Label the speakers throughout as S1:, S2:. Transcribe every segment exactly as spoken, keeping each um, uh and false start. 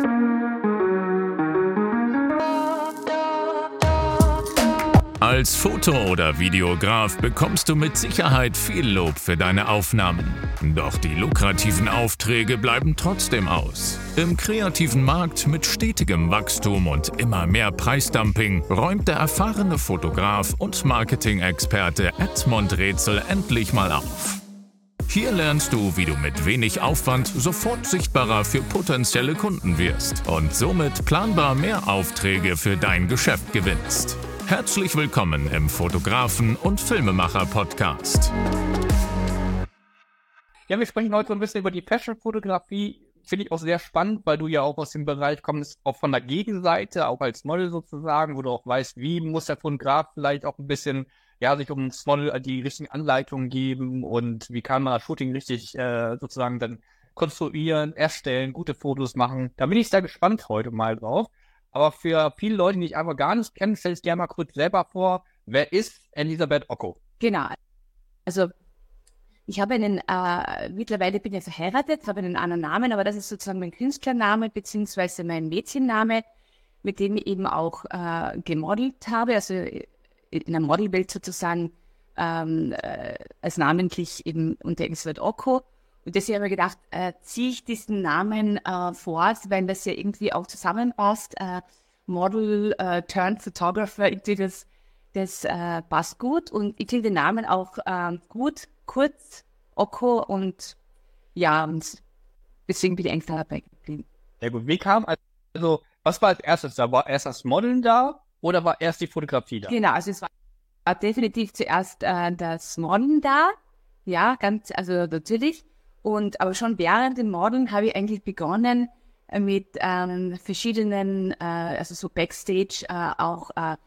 S1: Als Foto- oder Videograf bekommst du mit Sicherheit viel Lob für deine Aufnahmen. Doch die lukrativen Aufträge bleiben trotzdem aus. Im kreativen Markt mit stetigem Wachstum und immer mehr Preisdumping räumt der erfahrene Fotograf und Marketing-Experte Edmund Rätsel endlich mal auf. Hier lernst du, wie du mit wenig Aufwand sofort sichtbarer für potenzielle Kunden wirst und somit planbar mehr Aufträge für dein Geschäft gewinnst. Herzlich willkommen im Fotografen- und Filmemacher-Podcast.
S2: Ja, wir sprechen heute so ein bisschen über die Fashion-Fotografie. Finde ich auch sehr spannend, weil du ja auch aus dem Bereich kommst, auch von der Gegenseite, auch als Model sozusagen, wo du auch weißt, wie muss der Fotograf vielleicht auch ein bisschen, ja, sich um das Model die richtigen Anleitungen geben und wie kann man das Shooting richtig äh, sozusagen dann konstruieren, erstellen, gute Fotos machen. Da bin ich sehr gespannt heute mal drauf. Aber für viele Leute, die ich einfach gar nicht kenne, stell ich dir mal kurz selber vor, wer ist Elisabeth Ocko?
S3: Genau. Also ich habe einen, äh, mittlerweile bin ich verheiratet, habe einen anderen Namen, aber das ist sozusagen mein Künstlername beziehungsweise mein Mädchenname, mit dem ich eben auch äh, gemodelt habe, also in der Modelwelt sozusagen ähm, äh, als namentlich eben unter Elisabeth Ocko. Und deswegen habe ich gedacht, äh, ziehe ich diesen Namen äh, fort, weil das ja irgendwie auch zusammenpasst. Äh, Model äh, turned Photographer, irgendwie das, das äh, passt gut. Und ich finde den Namen auch äh, gut, kurz, Ocko. Und ja, und deswegen bin ich eigentlich dabei geblieben.
S2: Sehr gut. Wie kam, also, was war als erstes da? War erst das Modeln da oder war erst die Fotografie da?
S3: Genau, also es war definitiv zuerst äh, das Modeln da. Ja, ganz, also natürlich. Und aber schon während dem Modeln habe ich eigentlich begonnen äh, mit ähm, verschiedenen, äh, also so Backstage äh, auch äh,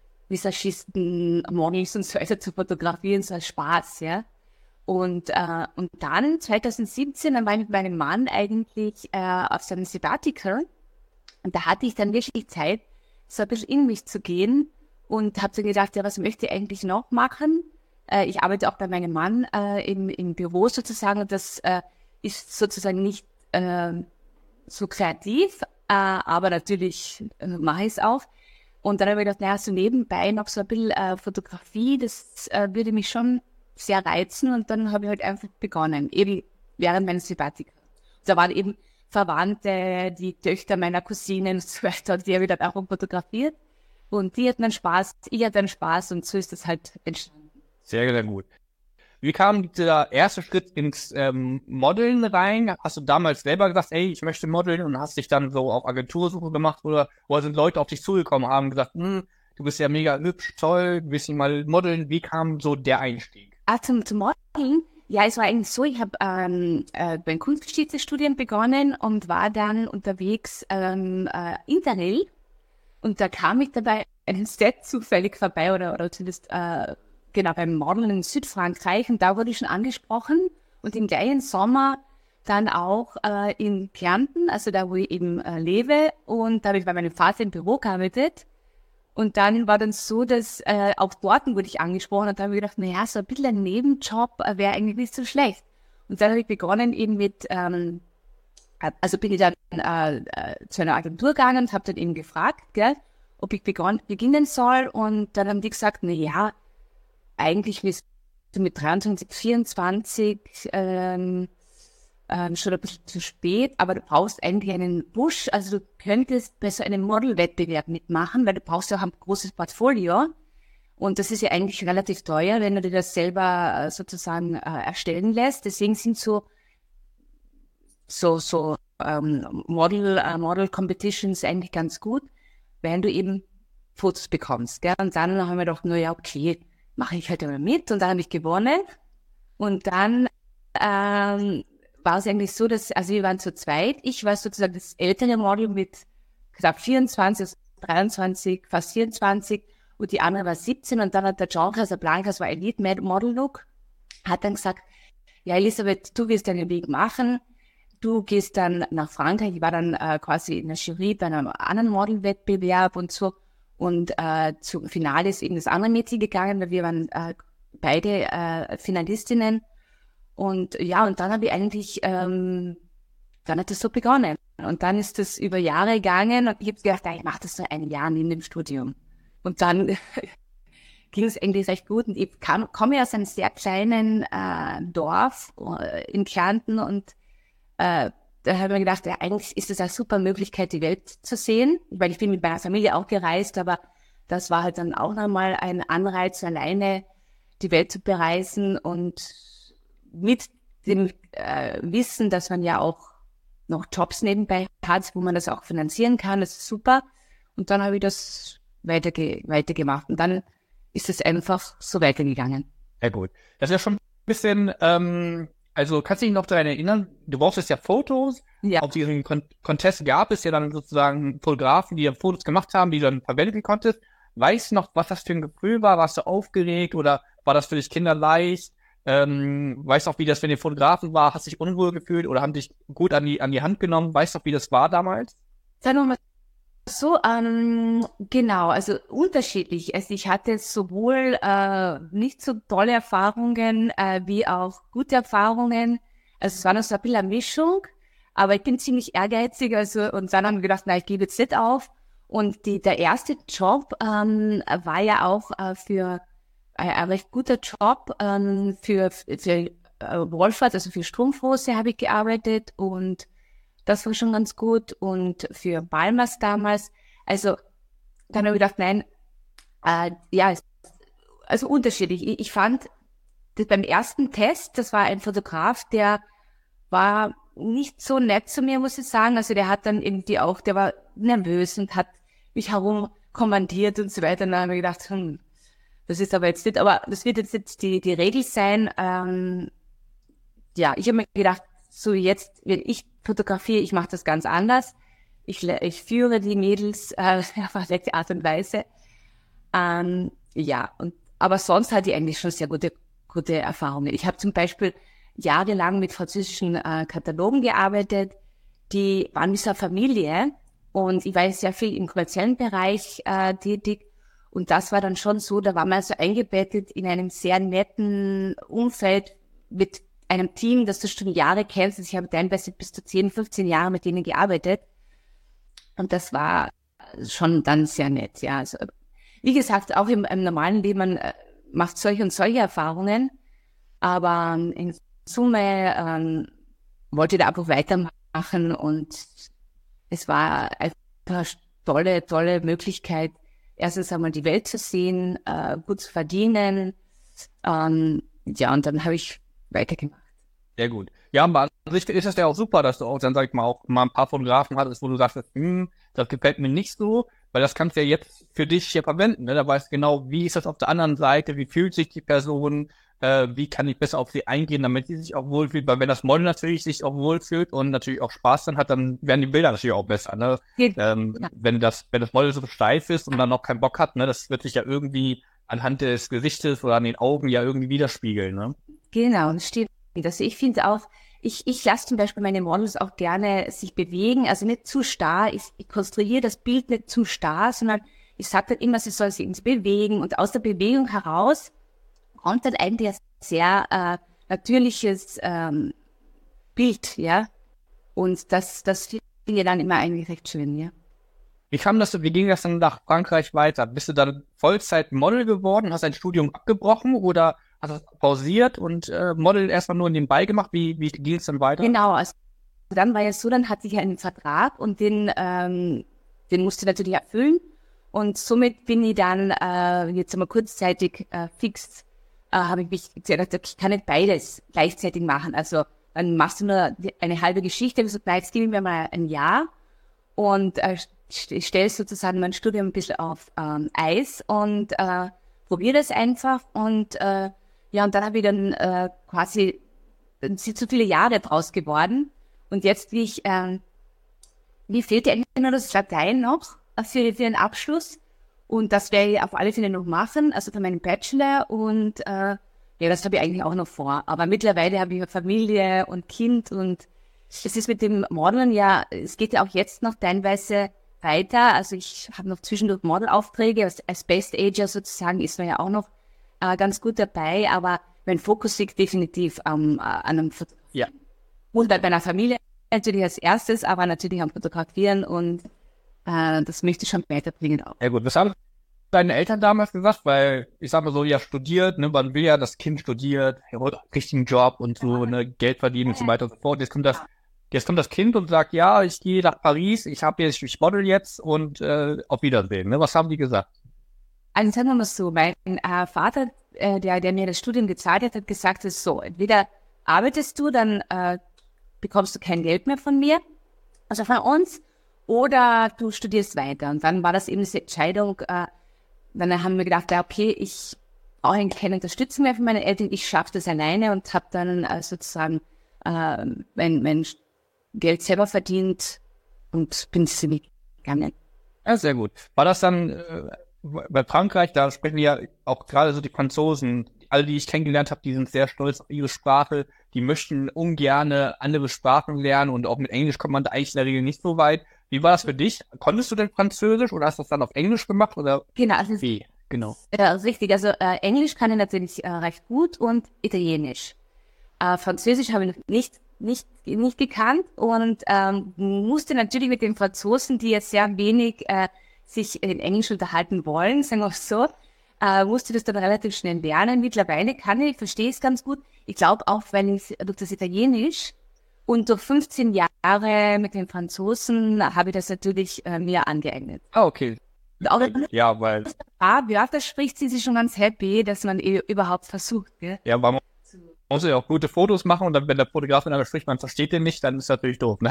S3: Visagisten, Models und so weiter zu fotografieren, so als Spaß, ja. Und, äh, und dann zwanzig siebzehn, dann war ich mit meinem Mann eigentlich äh, auf seinem Sabbatical und da hatte ich dann wirklich Zeit, so ein bisschen in mich zu gehen und habe dann gedacht, ja, was möchte ich eigentlich noch machen? Äh, ich arbeite auch bei meinem Mann äh, im, im Büro sozusagen und das äh, ist sozusagen nicht äh, so kreativ, äh, aber natürlich äh, mache ich es auch. Und dann habe ich gedacht, naja, so nebenbei noch so ein bisschen äh, Fotografie, das äh, würde mich schon sehr reizen und dann habe ich halt einfach begonnen, eben während meines Sabbatikals. Da waren eben Verwandte, die Töchter meiner Cousinen und so weiter, die habe ich dann auch fotografiert und die hatten dann Spaß, ich hatte dann Spaß und so ist das halt entstanden.
S2: Sehr, sehr gut. Wie kam dieser erste Schritt ins ähm, Modeln rein? Hast du damals selber gesagt, ey, ich möchte modeln und hast dich dann so auf Agentursuche gemacht oder, oder sind Leute auf dich zugekommen, haben gesagt, hm, du bist ja mega hübsch, toll, du willst nicht mal modeln. Wie kam so der Einstieg?
S3: Ah, zum, zum Modeln? Ja, es war eigentlich so, ich habe ähm, äh, bei Kunstgeschichtsstudien begonnen und war dann unterwegs ähm, äh, Interrail und da kam ich dabei einen Set zufällig vorbei oder, oder zumindest äh, genau, beim Modeln in Südfrankreich und da wurde ich schon angesprochen und im gleichen Sommer dann auch äh, in Kärnten, also da, wo ich eben äh, lebe und da habe ich bei meinem Vater im Büro gearbeitet und dann war dann so, dass äh, auch dort wurde ich angesprochen und da habe ich gedacht, naja, so ein bisschen ein Nebenjob äh, wäre eigentlich nicht so schlecht. Und dann habe ich begonnen eben mit, ähm, also bin ich dann äh, äh, zu einer Agentur gegangen und habe dann eben gefragt, gell, ob ich begon- beginnen soll und dann haben die gesagt, naja, eigentlich bist du mit dreiundzwanzig, vierundzwanzig ähm, ähm, schon ein bisschen zu spät, aber du brauchst eigentlich einen Push, also du könntest bei so einem Modelwettbewerb mitmachen, weil du brauchst ja auch ein großes Portfolio und das ist ja eigentlich relativ teuer, wenn du dir das selber äh, sozusagen äh, erstellen lässt. Deswegen sind so so so ähm, Model äh, Model Competitions eigentlich ganz gut, weil du eben Fotos bekommst, gell? Und dann haben wir gedacht, na ja, okay, mache ich halt immer mit und dann habe ich gewonnen und dann ähm, war es eigentlich so, dass, also wir waren zu zweit, ich war sozusagen das ältere Model mit knapp vierundzwanzig, also dreiundzwanzig, fast vierundzwanzig und die andere war siebzehn und dann hat der John Casablanca, das war Elite Model Look, hat dann gesagt, ja Elisabeth, du wirst deinen Weg machen, du gehst dann nach Frankreich, ich war dann äh, quasi in der Jury bei einem anderen Modelwettbewerb und so. Und äh, zum Finale ist eben das andere Mädchen gegangen, weil wir waren äh, beide äh, Finalistinnen. Und ja, und dann habe ich eigentlich, ähm, dann hat es so begonnen. Und dann ist das über Jahre gegangen und ich habe gedacht, ich mache das nur ein Jahr neben dem Studium. Und dann ging es eigentlich recht gut. Und ich kam, komme aus einem sehr kleinen äh, Dorf äh, in Kärnten und äh, da habe ich mir gedacht, ja, eigentlich ist das eine super Möglichkeit, die Welt zu sehen. Weil ich bin mit meiner Familie auch gereist, aber das war halt dann auch nochmal ein Anreiz, alleine die Welt zu bereisen und mit dem äh, Wissen, dass man ja auch noch Jobs nebenbei hat, wo man das auch finanzieren kann, das ist super. Und dann habe ich das weiterge- weitergemacht und dann ist es einfach so weitergegangen.
S2: Ja gut, das ist ja schon ein bisschen, ähm, also kannst du dich noch daran erinnern, du brauchst ja Fotos,
S3: Ja.
S2: auf diesem Con- Contest gab es ja dann sozusagen Fotografen, die ja Fotos gemacht haben, die du dann verwenden konntest. Weißt du noch, was das für ein Gefühl war? Warst du aufgeregt oder war das für dich kinderleicht? Ähm, weißt du auch, wie das für den Fotografen war? Hast du dich unwohl gefühlt oder haben dich gut an die, an die Hand genommen? Weißt du auch, wie das war damals?
S3: Sagen wir mal so, ähm, genau, also unterschiedlich. Also ich hatte sowohl äh, nicht so tolle Erfahrungen äh, wie auch gute Erfahrungen. Also es war noch so ein bisschen eine Mischung, aber ich bin ziemlich ehrgeizig, also und dann haben wir gedacht, na, ich gebe jetzt nicht auf. Und die, der erste Job ähm, war ja auch äh, für ein, ein recht guter Job ähm, für, für äh, Wolfert, also für Strumpfhose habe ich gearbeitet und das war schon ganz gut und für Balmers damals, also dann habe ich gedacht, nein, äh, ja, es- also unterschiedlich. Ich, ich fand das beim ersten Test, das war ein Fotograf, der war nicht so nett zu mir, muss ich sagen. Also der hat dann irgendwie auch, der war nervös und hat mich herum kommandiert und so weiter. Und dann habe ich gedacht, hm, das ist aber jetzt nicht, aber das wird jetzt, jetzt die, die Regel sein. Ähm, ja, ich habe mir gedacht, so jetzt, wenn ich fotografiere, ich mache das ganz anders. Ich, le- ich führe die Mädels äh, auf eine nette Art und Weise. Ähm, ja, und, aber sonst hatte ich eigentlich schon sehr gute, gute Erfahrungen. Ich habe zum Beispiel jahrelang mit französischen äh, Katalogen gearbeitet. Die waren wie so eine Familie und ich war sehr viel im kommerziellen Bereich äh, tätig. Und das war dann schon so, da war man so eingebettet in einem sehr netten Umfeld mit einem Team, das du schon Jahre kennst. Also ich habe teilweise bis zu zehn, fünfzehn Jahre mit denen gearbeitet. Und das war schon dann sehr nett, ja. Also, wie gesagt, auch im, im normalen Leben, man äh, macht solche und solche Erfahrungen. Aber ähm, in Summe ähm, wollte ich da einfach weitermachen und es war einfach eine tolle, tolle Möglichkeit, erstens einmal die Welt zu sehen, äh, gut zu verdienen. Ähm, ja, und dann habe ich weitergemacht.
S2: Sehr gut. Ja, aber an sich ist es ja auch super, dass du auch dann, sag ich mal, auch mal ein paar Fotografen hattest, wo du sagst, hm, das gefällt mir nicht so, weil das kannst du ja jetzt für dich hier verwenden, ne? Da weißt du genau, wie ist das auf der anderen Seite, wie fühlt sich die Person, äh, wie kann ich besser auf sie eingehen, damit sie sich auch wohlfühlt, weil wenn das Model natürlich sich auch wohlfühlt und natürlich auch Spaß dann hat, dann werden die Bilder natürlich auch besser, ne?
S3: Geht-
S2: Ähm,
S3: Ja.
S2: wenn das, wenn das Model so steif ist und dann noch keinen Bock hat, ne, das wird sich ja irgendwie anhand des Gesichtes oder an den Augen ja irgendwie widerspiegeln, ne?
S3: Genau, das stimmt. Also ich finde auch, ich, ich lasse zum Beispiel meine Models auch gerne sich bewegen, also nicht zu starr. Ich, ich konstruiere das Bild nicht zu starr, sondern ich sage dann immer, sie soll sich ins Bewegen und aus der Bewegung heraus kommt dann eigentlich ein sehr äh, natürliches ähm, Bild, ja. Und das, das finde ich dann immer eigentlich recht schön, ja.
S2: Wie kam das, wie ging das dann nach Frankreich weiter? Bist du dann Vollzeit-Model geworden, hast dein Studium abgebrochen oder hast du das pausiert und äh, Model erstmal nur nebenbei gemacht? Wie, wie ging es dann weiter?
S3: Genau, also dann war ja so, dann hatte ich ja einen Vertrag und den, ähm, den musste ich natürlich erfüllen. Und somit bin ich dann äh, jetzt einmal kurzzeitig äh, fix, äh, habe ich mich gesagt, ich kann nicht beides gleichzeitig machen. Also dann machst du nur die, eine halbe Geschichte, ich so, na, jetzt gebe ich mir mal ein Jahr und äh, st- stelle sozusagen mein Studium ein bisschen auf ähm, Eis und äh, probiere das einfach. Und äh, ja, und dann habe ich dann äh, quasi, dann sind so viele Jahre draus geworden. Und jetzt, wie ich, ähm, mir fehlt ja eigentlich nur das Latein noch äh, für, für den Abschluss. Und das werde ich auf alle Fälle noch machen, also für meinen Bachelor. Und äh, ja, das habe ich eigentlich auch noch vor. Aber mittlerweile habe ich eine Familie und Kind. Und es ist mit dem Modeln ja, es geht ja auch jetzt noch teilweise weiter. Also ich habe noch zwischendurch Modelaufträge. Als, als Best Ager sozusagen ist man ja auch noch äh, ganz gut dabei. Aber mein Fokus liegt definitiv ähm, äh, an einem Fotografen.
S2: Ja.
S3: Und bei meiner Familie natürlich als erstes, aber natürlich am Fotografieren und äh, das möchte ich schon weiterbringen auch.
S2: Ja gut, was haben deine Eltern damals gesagt? Weil, ich sag mal so, ja, studiert, ne, man will ja, das Kind studiert, ja, richtigen Job und so, ne, Geld verdienen und so weiter und so fort. Jetzt kommt das, jetzt kommt das Kind und sagt, ja, ich gehe nach Paris, ich habe jetzt, ich model jetzt und äh, auf Wiedersehen. Ne? Was haben die gesagt?
S3: Also sagen wir mal so, mein äh, Vater, äh, der, der mir das Studium gezahlt hat, hat gesagt, es ist so, entweder arbeitest du, dann äh, bekommst du kein Geld mehr von mir, also von uns, oder du studierst weiter. Und dann war das eben diese Entscheidung, äh, dann haben wir gedacht, ja, okay, ich brauche keine Unterstützung mehr von meinen Eltern, ich schaffe das alleine und habe dann äh, sozusagen äh, mein, mein Geld selber verdient und bin diesen Weg gegangen.
S2: Ja, sehr gut. War das dann äh, bei Frankreich, da sprechen ja auch gerade so die Franzosen, alle, die ich kennengelernt habe, die sind sehr stolz auf ihre Sprache, die möchten ungerne andere Sprachen lernen und auch mit Englisch kommt man da eigentlich in der Regel nicht so weit. Wie war das für dich? Konntest du denn Französisch oder hast du das dann auf Englisch gemacht oder
S3: Genau, also
S2: wie? Genau.
S3: Ja, richtig. Also äh, Englisch kann ich natürlich äh, recht gut und Italienisch. Äh, Französisch habe ich noch nicht nicht nicht gekannt und ähm, musste natürlich mit den Franzosen, die jetzt sehr wenig äh, sich in Englisch unterhalten wollen, sagen wir so, äh, musste das dann relativ schnell lernen. Mittlerweile kann ich, verstehe es ganz gut. Ich glaube auch, weil ich durch das Italienisch und durch fünfzehn Jahre mit den Franzosen habe ich das natürlich äh, mir angeeignet.
S2: Ah, okay.
S3: Und auch
S2: Ja, weil,
S3: ein paar Wörter spricht, sind sie schon ganz happy, dass man eh überhaupt versucht. Gell?
S2: ja, weil man muss ja auch gute Fotos machen und dann, wenn der Fotograf dann spricht, man versteht den nicht, dann ist das natürlich doof, ne?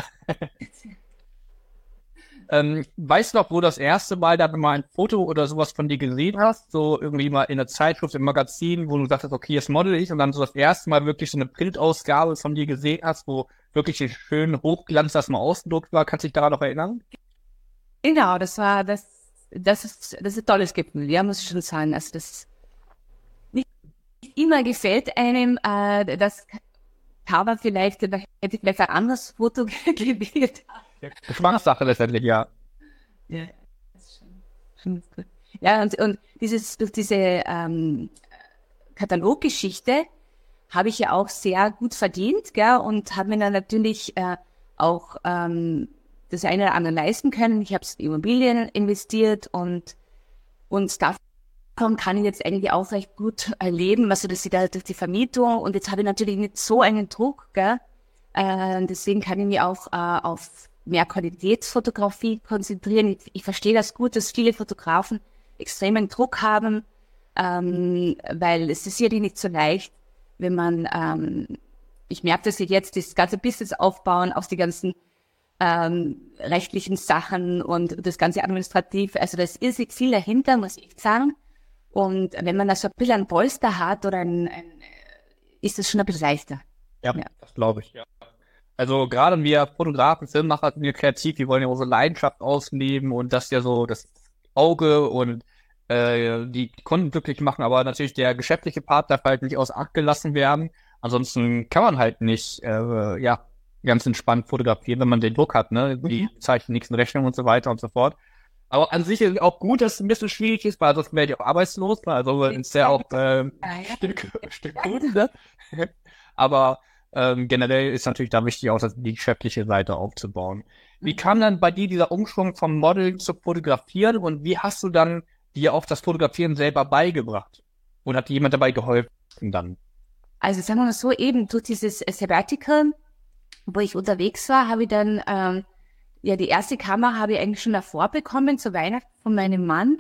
S2: ähm, weißt du noch, wo das erste Mal dann mal ein Foto oder sowas von dir gesehen hast? So irgendwie mal in der Zeitschrift, im Magazin, wo du sagtest, okay, jetzt model ich und dann so das erste Mal wirklich so eine Printausgabe von dir gesehen hast, wo wirklich ein schön Hochglanz, das mal ausgedruckt war. Kannst du dich daran noch erinnern?
S3: Genau, das war das, das ist, das ist ein tolles Gefühl, ja, muss ich schon sagen. Also das nicht immer gefällt einem, äh, das Cover vielleicht, da hätte ich vielleicht ein anderes Foto gewählt.
S2: Ja, Geschmackssache letztendlich, ja.
S3: Ja, das ist schon, schon gut. Ja, und, und dieses, durch diese ähm, Kataloggeschichte habe ich ja auch sehr gut verdient, gell, und habe mir dann natürlich äh, auch ähm, das eine oder andere leisten können. Ich habe in Immobilien investiert und, und davon kann ich jetzt eigentlich auch recht gut leben, also das ist da durch die Vermietung und jetzt habe ich natürlich nicht so einen Druck, gell, äh, deswegen kann ich mich auch äh, auf mehr Qualitätsfotografie konzentrieren. Ich, ich verstehe das gut, dass viele Fotografen extremen Druck haben, ähm, weil es ist ja nicht so leicht, wenn man, ähm, ich merke das jetzt, das ganze Business aufbauen, aus die ganzen ähm, rechtlichen Sachen und das ganze administrativ, also da ist irrsinnig viel dahinter, muss ich sagen. Und wenn man da so ein bisschen ein Polster hat oder ein, ein ist das schon ein bisschen leichter.
S2: Ja, ja. Das glaube ich, ja. Also gerade wir Fotografen, Filmemacher sind ja kreativ, die wollen ja unsere Leidenschaft ausleben und das ja so das Auge und äh, die Kunden glücklich machen, aber natürlich der geschäftliche Part darf halt nicht außer Acht gelassen werden. Ansonsten kann man halt nicht, äh, ja, ganz entspannt fotografieren, wenn man den Druck hat, ne? Die zeichnen nächsten Rechnungen und so weiter und so fort. Aber an sich ist es auch gut, dass es ein bisschen schwierig ist, weil sonst wäre ich auch arbeitslos, ne? Also ist ja auch äh, ein Stück, Stück gut, ne? Aber ähm, generell ist natürlich da wichtig, auch die geschäftliche Seite aufzubauen. Wie kam dann bei dir dieser Umschwung vom Modeln zu Fotografieren und wie hast du dann dir auch das Fotografieren selber beigebracht? Und hat dir jemand dabei geholfen dann?
S3: Also sagen wir mal so, eben durch dieses Sabbatical, wo ich unterwegs war, habe ich dann, ähm, ja, die erste Kamera habe ich eigentlich schon davor bekommen, zu Weihnachten von meinem Mann.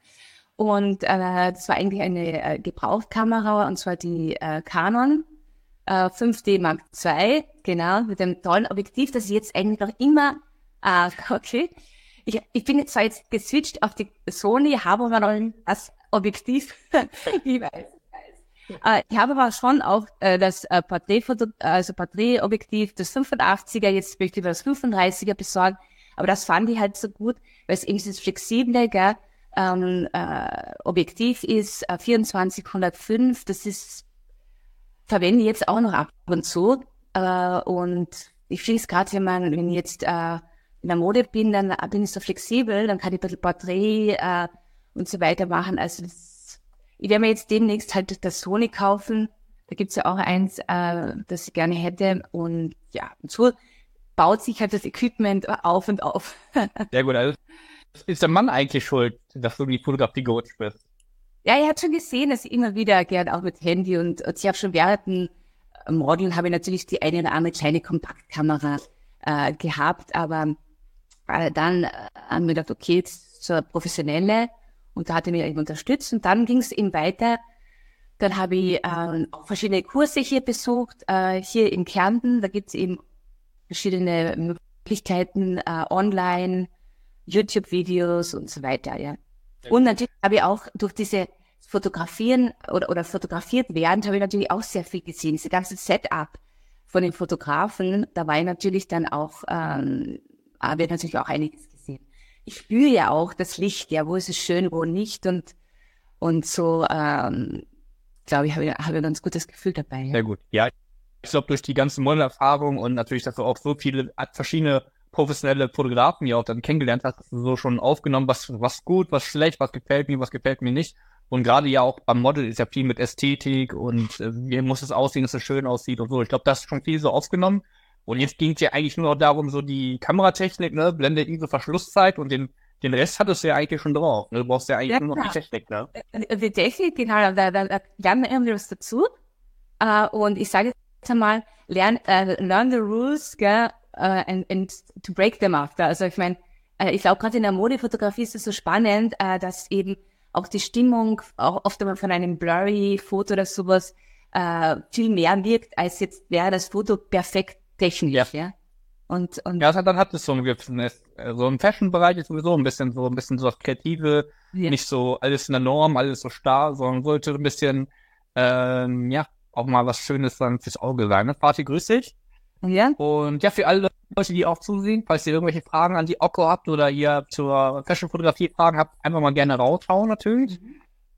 S3: Und äh, das war eigentlich eine äh, Gebrauchtkamera, und zwar die äh, Canon äh, fünf D Mark zwei, genau, mit dem tollen Objektiv, das ich jetzt eigentlich noch immer, äh, okay, ich, ich bin jetzt zwar jetzt geswitcht auf die Sony, habe aber noch das Objektiv, ich weiß. Äh, ich habe aber schon auch äh, das äh, Porträtfoto, also Porträtobjektiv, das fünfundachtziger, jetzt möchte ich das fünfunddreißiger besorgen, aber das fand ich halt so gut, weil es eben dieses flexible, gell, ähm, äh, Objektiv ist, äh, vierundzwanzig hundertfünf, das ist, verwende ich jetzt auch noch ab und zu, äh, und ich finde es gerade, wenn man, wenn ich jetzt äh, in der Mode bin, dann bin ich so flexibel, dann kann ich ein bisschen Porträt äh, und so weiter machen, also das, ich werde mir jetzt demnächst halt das Sony kaufen. Da gibt's ja auch eins, äh, das ich gerne hätte. Und ja, und so baut sich halt das Equipment auf und auf.
S2: Sehr gut. Also ist der Mann eigentlich schuld, dass du die Fotografie gerutscht bist?
S3: Ja, er hat schon gesehen, dass ich immer wieder gerne auch mit Handy und, und ich habe schon während dem Modeln habe ich natürlich die eine oder andere kleine Kompaktkamera äh, gehabt, aber äh, dann äh, haben wir gedacht, okay, jetzt zur Professionelle und da hat er mich eben unterstützt und dann ging es eben weiter. Dann habe ich äh, auch verschiedene Kurse hier besucht, äh, hier in Kärnten, da gibt es eben verschiedene Möglichkeiten, äh, online, YouTube-Videos und so weiter, ja. Und natürlich habe ich auch durch diese Fotografieren oder, oder fotografiert werden, habe ich natürlich auch sehr viel gesehen. Diese ganze Setup von den Fotografen, da war ich natürlich dann auch, ähm, habe ich natürlich auch einiges gesehen. Ich spüre ja auch das Licht, ja, wo ist es schön, wo nicht und, und so, ähm, glaube ich, habe ich, habe ich ein ganz gutes Gefühl dabei. Ja.
S2: Sehr gut. Ja, ich glaube, durch die ganze Modelerfahrung und natürlich, dass du auch so viele verschiedene professionelle Fotografen ja auch dann kennengelernt hast, hast du so schon aufgenommen, was, was gut, was schlecht, was gefällt mir, was gefällt mir nicht. Und gerade ja auch beim Model ist ja viel mit Ästhetik und äh, wie muss es aussehen, dass es schön aussieht und so. Ich glaube, das ist schon viel so aufgenommen. Und jetzt ging es ja eigentlich nur noch darum, so die Kameratechnik, ne, Blende in so Verschlusszeit und den, den Rest hattest du ja eigentlich schon drauf. Ne? Du brauchst ja eigentlich
S3: Ja,
S2: nur noch
S3: klar.
S2: die Technik, ne?
S3: Die Technik, genau, da, da, da lernen wir irgendwie was dazu. Uh, und ich sage jetzt einmal, lern, uh, learn the rules, gell, uh, and, and to break them after. Also ich meine, uh, ich glaube, gerade in der Modefotografie ist es so spannend, uh, dass eben auch die Stimmung, auch oft einmal von einem blurry Foto oder sowas, uh, viel mehr wirkt, als jetzt wäre das Foto perfekt technisch, ja. ja? Und, und
S2: Ja, dann hat es so ein gewissen, so im Fashion-Bereich ist sowieso ein bisschen so, ein bisschen so das Kreative,
S3: ja.
S2: nicht so alles in der Norm, alles so starr, sondern sollte ein bisschen, ähm, ja, auch mal was Schönes dann fürs Auge sein. Ne? Party, grüß dich.
S3: Ja.
S2: Und ja, für alle Leute, die auch zusehen, falls ihr irgendwelche Fragen an die Okko habt oder ihr zur Fashion-Fotografie Fragen habt, einfach mal gerne raushauen natürlich. Mhm.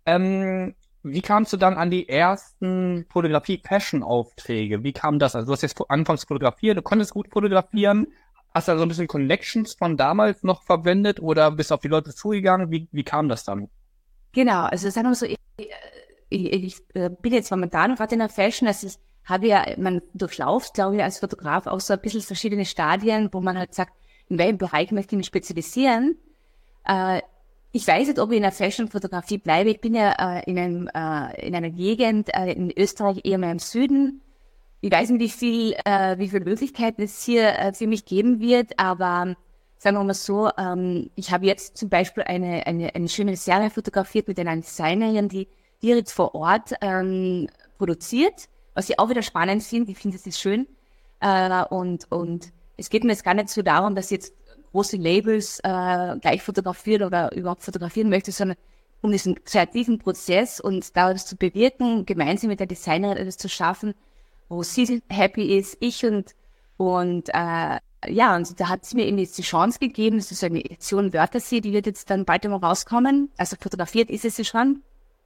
S2: Ähm, wie kamst du dann an die ersten Fotografie-Fashion-Aufträge? Wie kam das? Also du hast jetzt anfangs fotografiert, du konntest gut fotografieren, hast du so ein bisschen Connections von damals noch verwendet oder bist auf die Leute zugegangen? Wie, wie kam das dann?
S3: Genau, also sagen wir so, ich, ich, ich bin jetzt momentan gerade in der Fashion, also ich habe ja, man durchlauft, glaube ich, als Fotograf auch so ein bisschen verschiedene Stadien, wo man halt sagt, in welchem Bereich möchte ich mich spezialisieren. Äh, ich weiß nicht, ob ich in der Fashion-Fotografie bleibe. Ich bin ja äh, in, einem, äh, in einer Gegend äh, in Österreich, eher mehr im Süden. Ich weiß nicht, wie viel, äh, wie viele Möglichkeiten es hier äh, für mich geben wird, aber sagen wir mal so, ähm, ich habe jetzt zum Beispiel eine, eine, eine schöne Serie fotografiert mit einer Designerin, die direkt vor Ort ähm, produziert, was ich auch wieder spannend finde. Ich finde, das ist schön. Äh, und, und es geht mir jetzt gar nicht so darum, dass jetzt große Labels äh, gleich fotografieren oder überhaupt fotografieren möchte, sondern um diesen kreativen Prozess und da das zu bewirken, gemeinsam mit der Designerin etwas zu schaffen, wo sie happy ist, ich und, und äh, ja, und da hat sie mir eben jetzt die Chance gegeben, das ist eine Edition Wörthersee, die wird jetzt dann bald einmal rauskommen, also fotografiert ist es schon.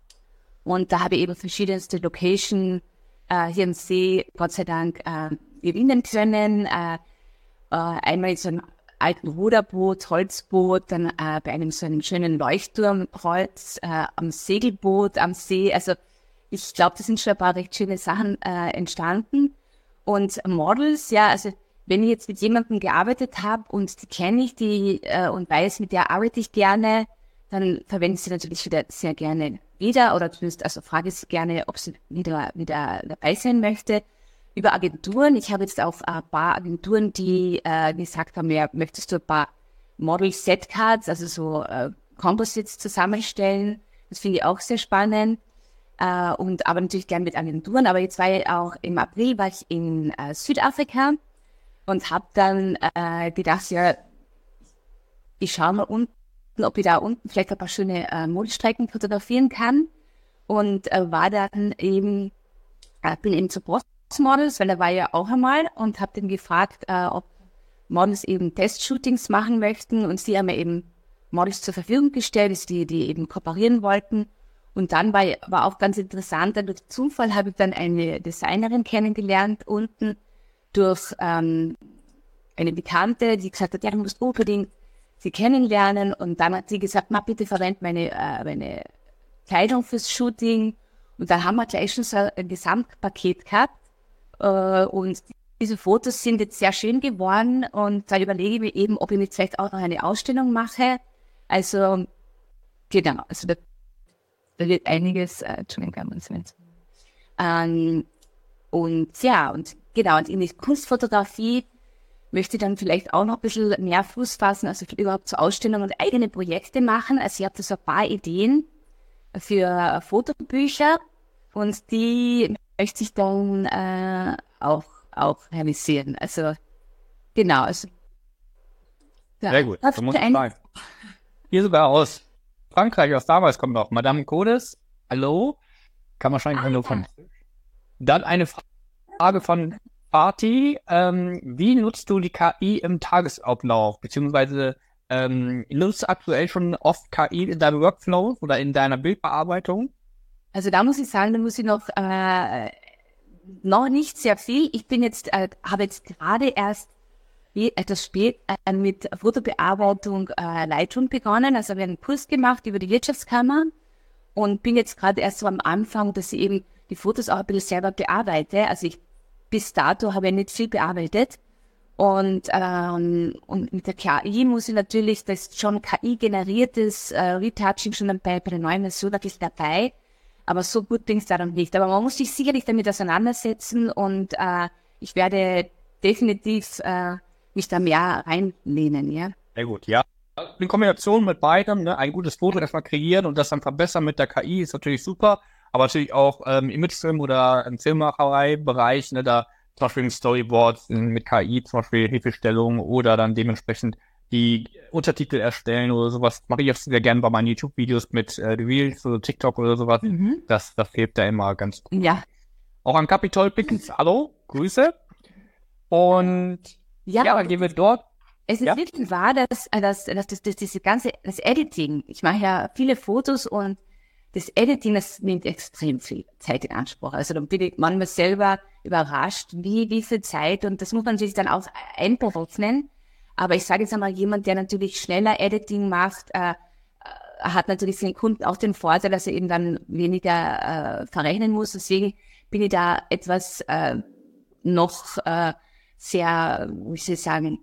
S3: Und da habe ich eben verschiedenste Location äh, hier im See, Gott sei Dank, äh, gewinnen können. Äh, äh, einmal in so einem alten Ruderboot, Holzboot, dann äh, bei einem so einem schönen Leuchtturmkreuz, äh, am Segelboot, am See. Also ich glaube, da sind schon ein paar recht schöne Sachen äh, entstanden. Und Models, ja, also wenn ich jetzt mit jemandem gearbeitet habe und die kenne ich, die äh, und weiß, mit der arbeite ich gerne, dann verwende ich sie natürlich wieder sehr gerne wieder oder zumindest also frage ich sie gerne, ob sie wieder, wieder dabei sein möchte. Über Agenturen. Ich habe jetzt auch ein paar Agenturen, die äh, gesagt haben, ja, möchtest du ein paar Model-Set-Cards, also so äh, Composites zusammenstellen. Das finde ich auch sehr spannend. Äh, und aber natürlich gerne mit Agenturen. Aber jetzt war ich auch im April war ich in äh, Südafrika und habe dann äh, gedacht, ja, ich schaue mal unten, ob ich da unten vielleicht ein paar schöne äh, Modestrecken fotografieren kann. Und äh, war dann eben, äh, bin eben zur Post Models, weil er war ja auch einmal und habe den gefragt, äh, ob Models eben Testshootings machen möchten und sie haben mir eben Models zur Verfügung gestellt, die, die eben kooperieren wollten. Und dann war, war auch ganz interessant, dann durch Zufall habe ich dann eine Designerin kennengelernt unten durch ähm, eine Bekannte, die gesagt hat, ja, du musst unbedingt sie kennenlernen. Und dann hat sie gesagt, na bitte verwend meine, äh, meine Kleidung fürs Shooting. Und dann haben wir gleich schon so ein Gesamtpaket gehabt. Uh, und diese Fotos sind jetzt sehr schön geworden und da überlege ich mir eben, ob ich jetzt vielleicht auch noch eine Ausstellung mache. Also, genau, also da, da wird einiges, äh, Entschuldigung, ähm, und ja, und genau, und in die Kunstfotografie möchte ich dann vielleicht auch noch ein bisschen mehr Fuß fassen, also überhaupt zur Ausstellung und eigene Projekte machen. Also ich habe da so ein paar Ideen für Fotobücher und die möchte ich dann äh, auch, auch realisieren. Also genau. Also,
S2: ja. Sehr gut, so muss es sein. Hier sogar aus Frankreich, aus damals kommt noch Madame Codes. Hallo? Kann wahrscheinlich ah, nur von. Dann eine Frage von Party. Ähm, wie nutzt du die K I im Tagesablauf? Beziehungsweise ähm, nutzt du aktuell schon oft K I in deinem Workflow oder in deiner Bildbearbeitung?
S3: Also da muss ich sagen, da muss ich noch äh, noch nicht sehr viel. Ich bin jetzt, äh, habe jetzt gerade erst etwas spät äh, mit Fotobearbeitung äh, Lightroom begonnen. Also habe ich einen Kurs gemacht über die Wirtschaftskammer und bin jetzt gerade erst so am Anfang, dass ich eben die Fotos auch ein bisschen selber bearbeite. Also ich bis dato habe ich nicht viel bearbeitet. Und, ähm, und mit der K I muss ich natürlich, das ist schon K I-generiertes äh, Retouching schon dabei, bei der neuen Version ein bisschen dabei. Aber so gut ging es darum nicht. Aber man muss sich sicherlich damit auseinandersetzen und äh, ich werde definitiv äh, mich da mehr reinlehnen, ja.
S2: Sehr gut, ja. In Kombination mit beidem, ne, ein gutes Foto erstmal kreieren und das dann verbessern mit der K I ist natürlich super. Aber natürlich auch ähm, im Imagefilm oder im Filmmacherei-Bereich, ne, da zum Beispiel im Storyboard mit K I, zum Beispiel Hilfestellung oder dann dementsprechend die Untertitel erstellen oder sowas. Mache ich auch sehr gerne bei meinen YouTube-Videos mit äh, Reels oder TikTok oder sowas. Mhm. Das, das hilft da immer ganz gut.
S3: Ja.
S2: Auch an Capitol Pickens, hallo, Grüße. Und ja, ja dann gehen wir dort.
S3: Es ist ja wirklich wahr, dass, dass, dass, dass, dass diese ganze, das Editing, ich mache ja viele Fotos und das Editing, das nimmt extrem viel Zeit in Anspruch. Also da bin ich manchmal selber überrascht, wie, wie viel Zeit, und das muss man sich dann auch einberechnen. Aber ich sage jetzt einmal, jemand, der natürlich schneller Editing macht, äh, hat natürlich für den Kunden auch den Vorteil, dass er eben dann weniger äh, verrechnen muss. Deswegen bin ich da etwas äh, noch äh, sehr, wie soll ich sagen,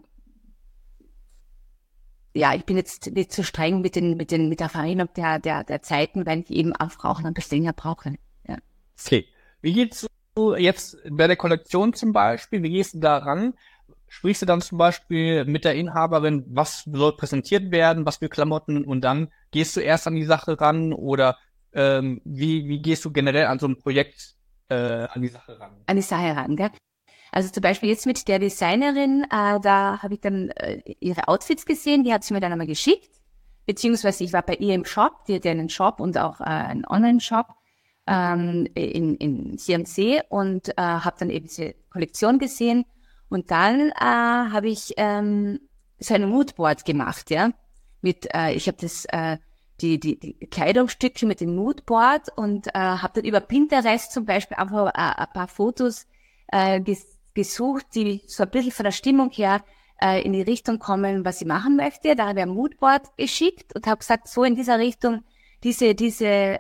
S3: ja, ich bin jetzt nicht so streng mit den, mit den, mit der Verrechnung der, der, der Zeiten, weil ich eben auch auch ein bisschen länger brauche. Ja.
S2: Okay. Wie geht's du jetzt bei der Kollektion zum Beispiel? Wie gehst du da ran? Sprichst du dann zum Beispiel mit der Inhaberin, was soll präsentiert werden, was für Klamotten, und dann gehst du erst an die Sache ran, oder ähm, wie, wie gehst du generell an so ein Projekt äh, an die Sache ran?
S3: An die Sache ran, gell? Also zum Beispiel jetzt mit der Designerin, äh, da habe ich dann äh, ihre Outfits gesehen, die hat sie mir dann einmal geschickt, beziehungsweise ich war bei ihr im Shop, die hat ja einen Shop und auch äh, einen Online-Shop ähm, in, in C M C, und äh, habe dann eben diese Kollektion gesehen, und dann äh, habe ich ähm, so ein Moodboard gemacht, ja, mit, äh, ich habe das, äh, die, die, die Kleidungsstücke mit dem Moodboard, und äh, habe dann über Pinterest zum Beispiel einfach äh, ein paar Fotos äh, ges gesucht, die so ein bisschen von der Stimmung her äh, in die Richtung kommen, was ich machen möchte. Da habe ich ein Moodboard geschickt und habe gesagt, so in dieser Richtung, diese diese äh,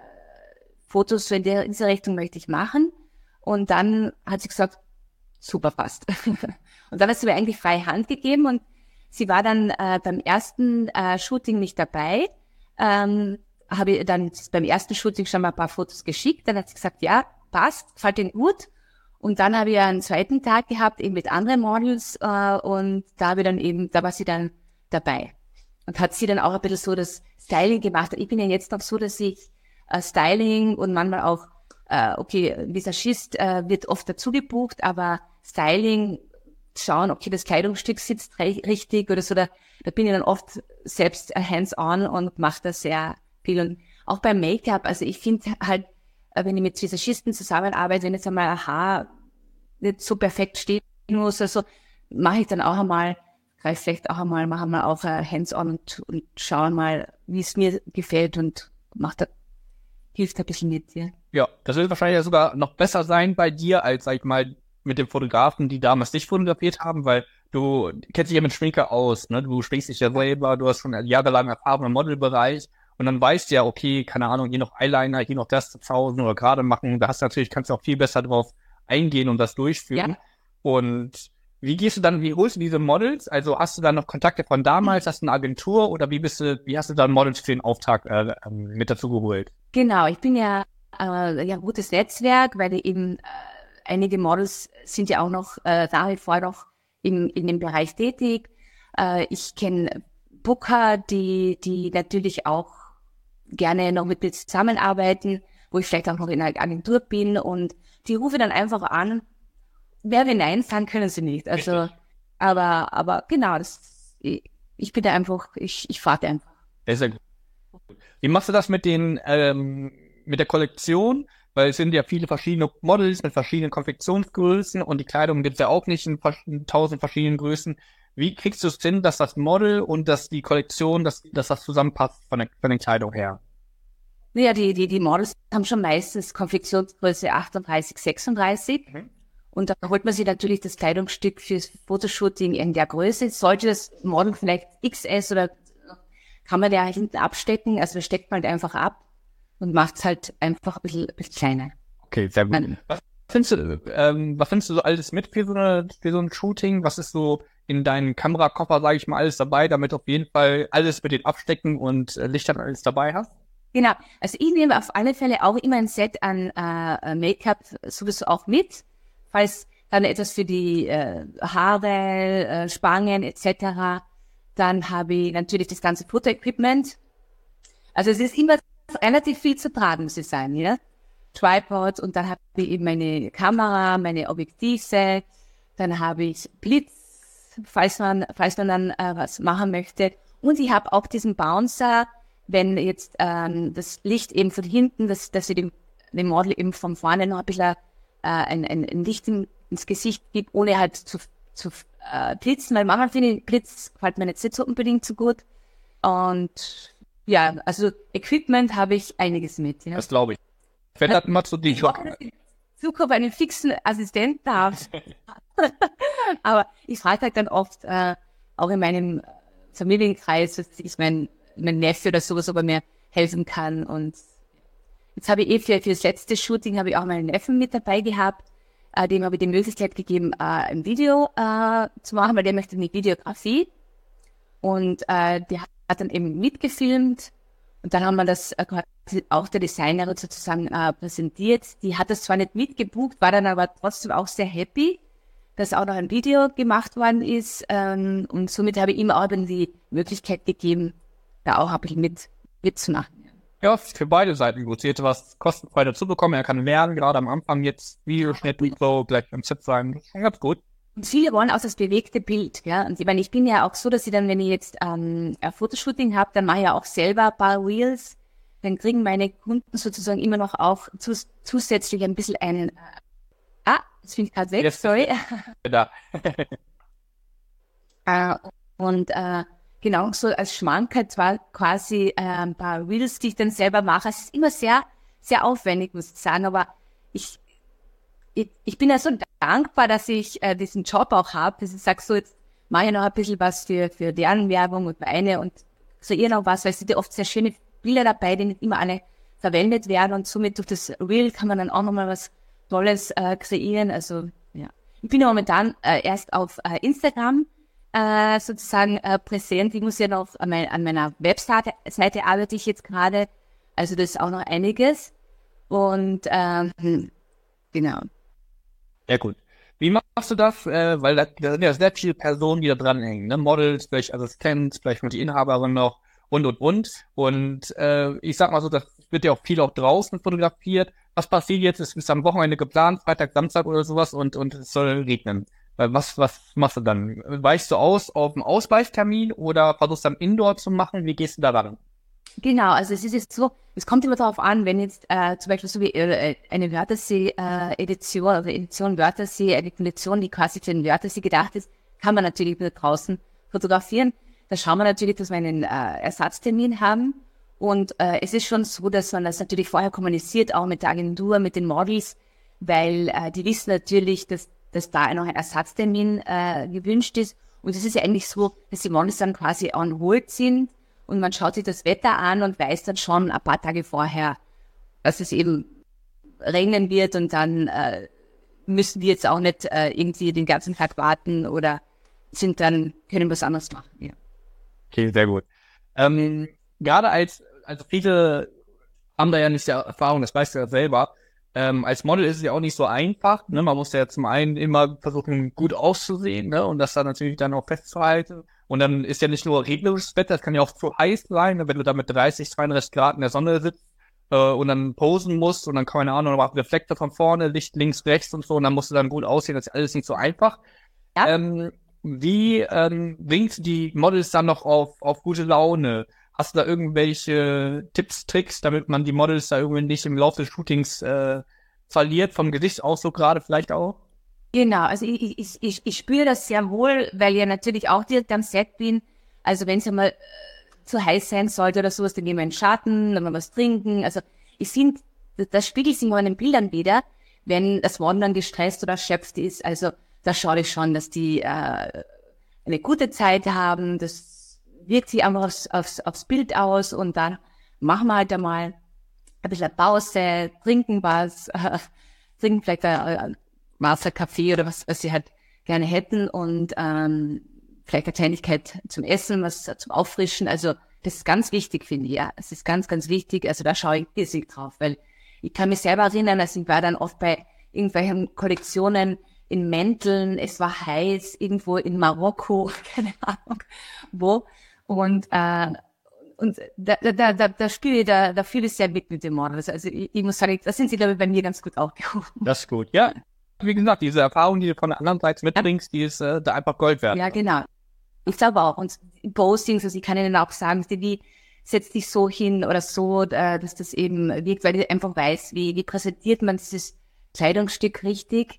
S3: Fotos, so in, der, in dieser Richtung möchte ich machen. Und dann hat sie gesagt, super, passt. Und dann hat sie mir eigentlich freie Hand gegeben, und sie war dann äh, beim ersten äh, Shooting nicht dabei. Ähm, habe ich dann beim ersten Shooting schon mal ein paar Fotos geschickt. Dann hat sie gesagt, ja, passt, gefällt Ihnen gut. Und dann habe ich einen zweiten Tag gehabt, eben mit anderen Models, äh, und da habe ich dann eben, da war sie dann dabei. Und hat sie dann auch ein bisschen so das Styling gemacht. Ich bin ja jetzt noch so, dass ich äh, Styling und manchmal auch, äh, okay, Visagist äh, wird oft dazu gebucht, aber Styling, schauen, okay, das Kleidungsstück sitzt re- richtig oder so, da, da bin ich dann oft selbst hands-on und mache da sehr viel. Und auch beim Make-up, also ich finde halt, wenn ich mit Visagisten zusammenarbeite, wenn jetzt einmal ein Haar nicht so perfekt stehen muss, also mache ich dann auch einmal, greife vielleicht auch einmal, mache mal auch uh, hands-on und, und schaue mal, wie es mir gefällt, und macht da, hilft ein bisschen mit, ja.
S2: Ja, das wird wahrscheinlich ja sogar noch besser sein bei dir, als, sag ich mal, mit den Fotografen, die damals dich fotografiert haben, weil du kennst dich ja mit Schminke aus, ne? Du schminkst dich ja selber, du hast schon jahrelang Erfahrung im Modelbereich. Und dann weißt du ja, okay, keine Ahnung, hier noch Eyeliner, hier noch das zu zausen oder gerade machen. Da hast du natürlich, kannst du auch viel besser drauf eingehen und das durchführen. Ja. Und wie gehst du dann, wie holst du diese Models? Also hast du dann noch Kontakte von damals, hast du eine Agentur oder wie bist du, wie hast du dann Models für den Auftrag äh, mit dazu geholt?
S3: Genau, ich bin ja, äh, ja gutes Netzwerk, weil eben äh, einige Models sind ja auch noch äh, nach wie vor noch in, in dem Bereich tätig. Äh, ich kenne Booker, die, die natürlich auch gerne noch mit mir zusammenarbeiten, wo ich vielleicht auch noch in einer Agentur bin und die rufe dann einfach an. Wer wir Nein sagen, können sie nicht. Also,
S2: Richtig.
S3: aber, aber genau, das, ich, ich bin da einfach, ich, ich frage einfach.
S2: Das ist ja gut. Wie machst du das mit den, ähm, mit der Kollektion? Weil es sind ja viele verschiedene Models mit verschiedenen Konfektionsgrößen und die Kleidung gibt es ja auch nicht in, in tausend verschiedenen Größen. Wie kriegst du es hin, dass das Model und dass die Kollektion, dass, dass das zusammenpasst von der, von der Kleidung her?
S3: Naja, die, die, die Models haben schon meistens Konfektionsgröße achtunddreißig, sechsunddreißig.
S2: Mhm.
S3: Und da holt man sich natürlich das Kleidungsstück fürs Fotoshooting in der Größe. Sollte das Model vielleicht X S oder kann man ja hinten abstecken. Also steckt man halt einfach ab und macht es halt einfach ein bisschen, ein bisschen kleiner.
S2: Okay, sehr gut.
S3: Man,
S2: Was findest du, ähm, was findest du so alles mit für so, eine, für so ein Shooting? Was ist so in deinem Kamerakoffer, sage ich mal, alles dabei, damit du auf jeden Fall alles mit den Abstecken und äh, Lichtern alles dabei hast?
S3: Genau. Also ich nehme auf alle Fälle auch immer ein Set an äh, Make-up sowieso auch mit, falls dann etwas für die äh, Haare, äh, Spangen et cetera. Dann habe ich natürlich das ganze Fotoequipment. Also es ist immer relativ viel zu tragen, muss ich sagen, ja. Tripod und dann habe ich eben meine Kamera, meine Objektive, dann habe ich Blitz, falls man, falls man dann äh, was machen möchte. Und ich habe auch diesen Bouncer, wenn jetzt ähm, das Licht eben von hinten, dass, dass ich dem, dem Model eben von vorne noch ein bisschen äh, ein, ein, ein Licht in, ins Gesicht gibt, ohne halt zu, zu äh, blitzen, weil manchmal finde ich, Blitz gefällt mir nicht so unbedingt so gut. Und ja, also Equipment habe ich einiges mit. Ja.
S2: Das glaube ich. Verändert immer zu
S3: Ich
S2: die
S3: hoffe, dass ich in Zukunft einen fixen Assistenten habe. Aber ich frage halt dann oft, äh, auch in meinem Familienkreis, dass ich mein, mein Neffe oder sowas, ob er mir helfen kann. Und jetzt habe ich eh für, für das letzte Shooting habe ich auch meinen Neffen mit dabei gehabt. Äh, dem habe ich die Möglichkeit gegeben, äh, ein Video äh, zu machen, weil der möchte eine Videografie. Und äh, der hat dann eben mitgefilmt. Und dann haben wir das äh, auch der Designerin sozusagen äh, präsentiert. Die hat das zwar nicht mitgebucht, war dann aber trotzdem auch sehr happy, dass auch noch ein Video gemacht worden ist. Ähm, und somit habe ich ihm auch dann die Möglichkeit gegeben, da auch ein bisschen mit, mitzumachen.
S2: Ja, für beide Seiten gut. Sie hätte was kostenfrei dazu bekommen. Er kann lernen, gerade am Anfang jetzt Videoschnitt und so, gleich am Set sein. Das ist schon ganz gut.
S3: Und viele wollen auch das bewegte Bild, ja. Und ich meine, ich bin ja auch so, dass ich dann, wenn ich jetzt ähm, ein Fotoshooting habe, dann mache ich ja auch selber ein paar Reels. Dann kriegen meine Kunden sozusagen immer noch auch zus zusätzlich ein bisschen einen. Äh, ah, jetzt bin ich gerade weg,
S2: Jetzt
S3: sorry.
S2: Da.
S3: äh, und äh, genau so als Schmankerl halt zwar quasi äh, ein paar Reels, die ich dann selber mache. Es ist immer sehr, sehr aufwendig, muss ich sagen, aber ich Ich, ich bin ja so dankbar, dass ich äh, diesen Job auch habe, dass ich sage, so jetzt mache ich noch ein bisschen was für, für deren Werbung und meine und kreiere noch was, weil es sind ja oft sehr schöne Bilder dabei, die nicht immer alle verwendet werden und somit durch das Reel kann man dann auch nochmal was Tolles äh, kreieren. Also ja, ich bin ja momentan äh, erst auf äh, Instagram äh, sozusagen äh, präsent. Ich muss ja noch an, mein, an meiner Webseite Seite arbeite ich jetzt gerade, also das ist auch noch einiges und ähm, genau.
S2: Ja, gut. Wie machst du das? Äh, weil da, da sind ja sehr viele Personen, die da dranhängen, ne? Models, vielleicht Assistenz, vielleicht noch die Inhaberin noch und, und, und. Und äh, ich sag mal so, das wird ja auch viel auch draußen fotografiert. Was passiert jetzt? Es ist am Wochenende geplant, Freitag, Samstag oder sowas und, und es soll regnen. Was, was machst du dann? Weichst du aus auf einen Ausweichtermin oder versuchst du dann Indoor zu machen? Wie gehst du da ran?
S3: Genau, also es ist jetzt so, es kommt immer darauf an, wenn jetzt äh, zum Beispiel so wie äh, eine Wörthersee-Edition, äh, also Edition Wörthersee, eine Kollektion, die quasi für den Wörthersee gedacht ist, kann man natürlich wieder draußen fotografieren. Da schauen wir natürlich, dass wir einen äh, Ersatztermin haben. Und äh, es ist schon so, dass man das natürlich vorher kommuniziert, auch mit der Agentur, mit den Models, weil äh, die wissen natürlich, dass, dass da noch ein Ersatztermin äh, gewünscht ist. Und es ist ja eigentlich so, dass die Models dann quasi on hold sind. Und man schaut sich das Wetter an und weiß dann schon ein paar Tage vorher, dass es eben regnen wird und dann äh, müssen die jetzt auch nicht äh, irgendwie den ganzen Tag warten oder sind dann, können was anderes machen. Ja.
S2: Okay, sehr gut. Ähm, gerade als, also viele haben da ja nicht die Erfahrung, das weißt du ja selber. Ähm, als Model ist es ja auch nicht so einfach, ne? Man muss ja zum einen immer versuchen, gut auszusehen, ne? Und das dann natürlich dann auch festzuhalten. Und dann ist ja nicht nur regnerisches Wetter, das kann ja auch zu heiß sein, ne? Wenn du da mit dreißig, zweiunddreißig Grad in der Sonne sitzt äh, und dann posen musst und dann, keine Ahnung, noch mal Reflektor von vorne, Licht links, rechts und so, und dann musst du dann gut aussehen, das ist alles nicht so einfach.
S3: Ja.
S2: Ähm, wie ähm, bringst du die Models dann noch auf, auf gute Laune? Hast du da irgendwelche Tipps, Tricks, damit man die Models da irgendwie nicht im Laufe des Shootings äh, verliert, vom Gesichtsausdruck gerade vielleicht auch?
S3: Genau, also ich, ich, ich, ich spüre das sehr wohl, weil ich ja natürlich auch direkt am Set bin. Also wenn es einmal äh, zu heiß sein sollte oder sowas, dann gehen wir in den Schatten, dann mal was trinken. Also ich finde, das spiegelt sich mal in den Bildern wieder, wenn das Model dann gestresst oder erschöpft ist. Also da schaue ich schon, dass die äh, eine gute Zeit haben, das wirkt sich einfach aufs, aufs, aufs Bild aus und dann machen wir halt einmal ein bisschen Pause, trinken was, äh, trinken vielleicht ein Wasser, Kaffee oder was, was sie halt gerne hätten und ähm, vielleicht eine Kleinigkeit zum Essen, was zum Auffrischen. Also das ist ganz wichtig, finde ich. Ja, es ist ganz, ganz wichtig. Also da schaue ich riesig drauf, weil ich kann mich selber erinnern, also ich war dann oft bei irgendwelchen Kollektionen in Mänteln, es war heiß, irgendwo in Marokko, keine Ahnung wo. Und äh, und da, da, da, da spiele ich, da, da fühle ich sehr mit mit dem Models. Also ich, ich muss sagen, das sind sie, glaube ich, bei mir ganz gut aufgehoben.
S2: Das ist gut, ja. Wie gesagt, diese Erfahrung, die du von der anderen Seite mitbringst, die ist äh, da einfach Gold wert.
S3: Ja, genau. Ich glaube auch. Und Postings, also ich kann Ihnen auch sagen, die setzt dich so hin oder so, äh, dass das eben wirkt, weil ich einfach weiß, wie, wie präsentiert man dieses Kleidungsstück richtig.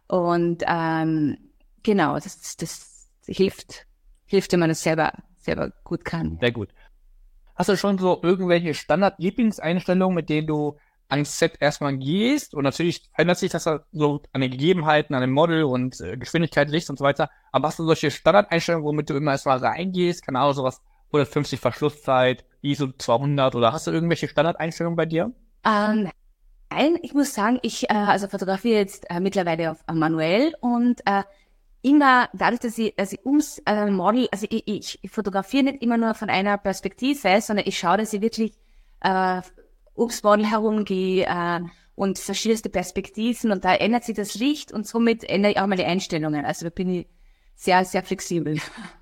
S3: Und ähm, genau, das, das hilft, hilft, wenn man das selber selber gut kann.
S2: Sehr gut. Hast du schon so irgendwelche Standard-Lieblingseinstellungen, mit denen du ans Set erstmal gehst? Und natürlich ändert sich das so an den Gegebenheiten, an dem Model und äh, Geschwindigkeit, Licht und so weiter. Aber hast du solche Standard-Einstellungen, womit du immer erstmal reingehst? Keine Ahnung, sowas hundertfünfzig Verschlusszeit, I S O zweihundert oder hast du irgendwelche Standard-Einstellungen bei dir?
S3: Ähm, nein, ich muss sagen, ich äh, also fotografiere jetzt äh, mittlerweile auf äh, manuell und äh, immer dadurch, dass ich, dass ich ums äh, Model, also ich, ich, ich fotografiere nicht immer nur von einer Perspektive, sondern ich schaue, dass ich wirklich äh, ums Model herumgehe äh, und verschiedenste Perspektiven und da ändert sich das Licht und somit ändere ich auch mal die Einstellungen. Also da bin ich sehr, sehr flexibel.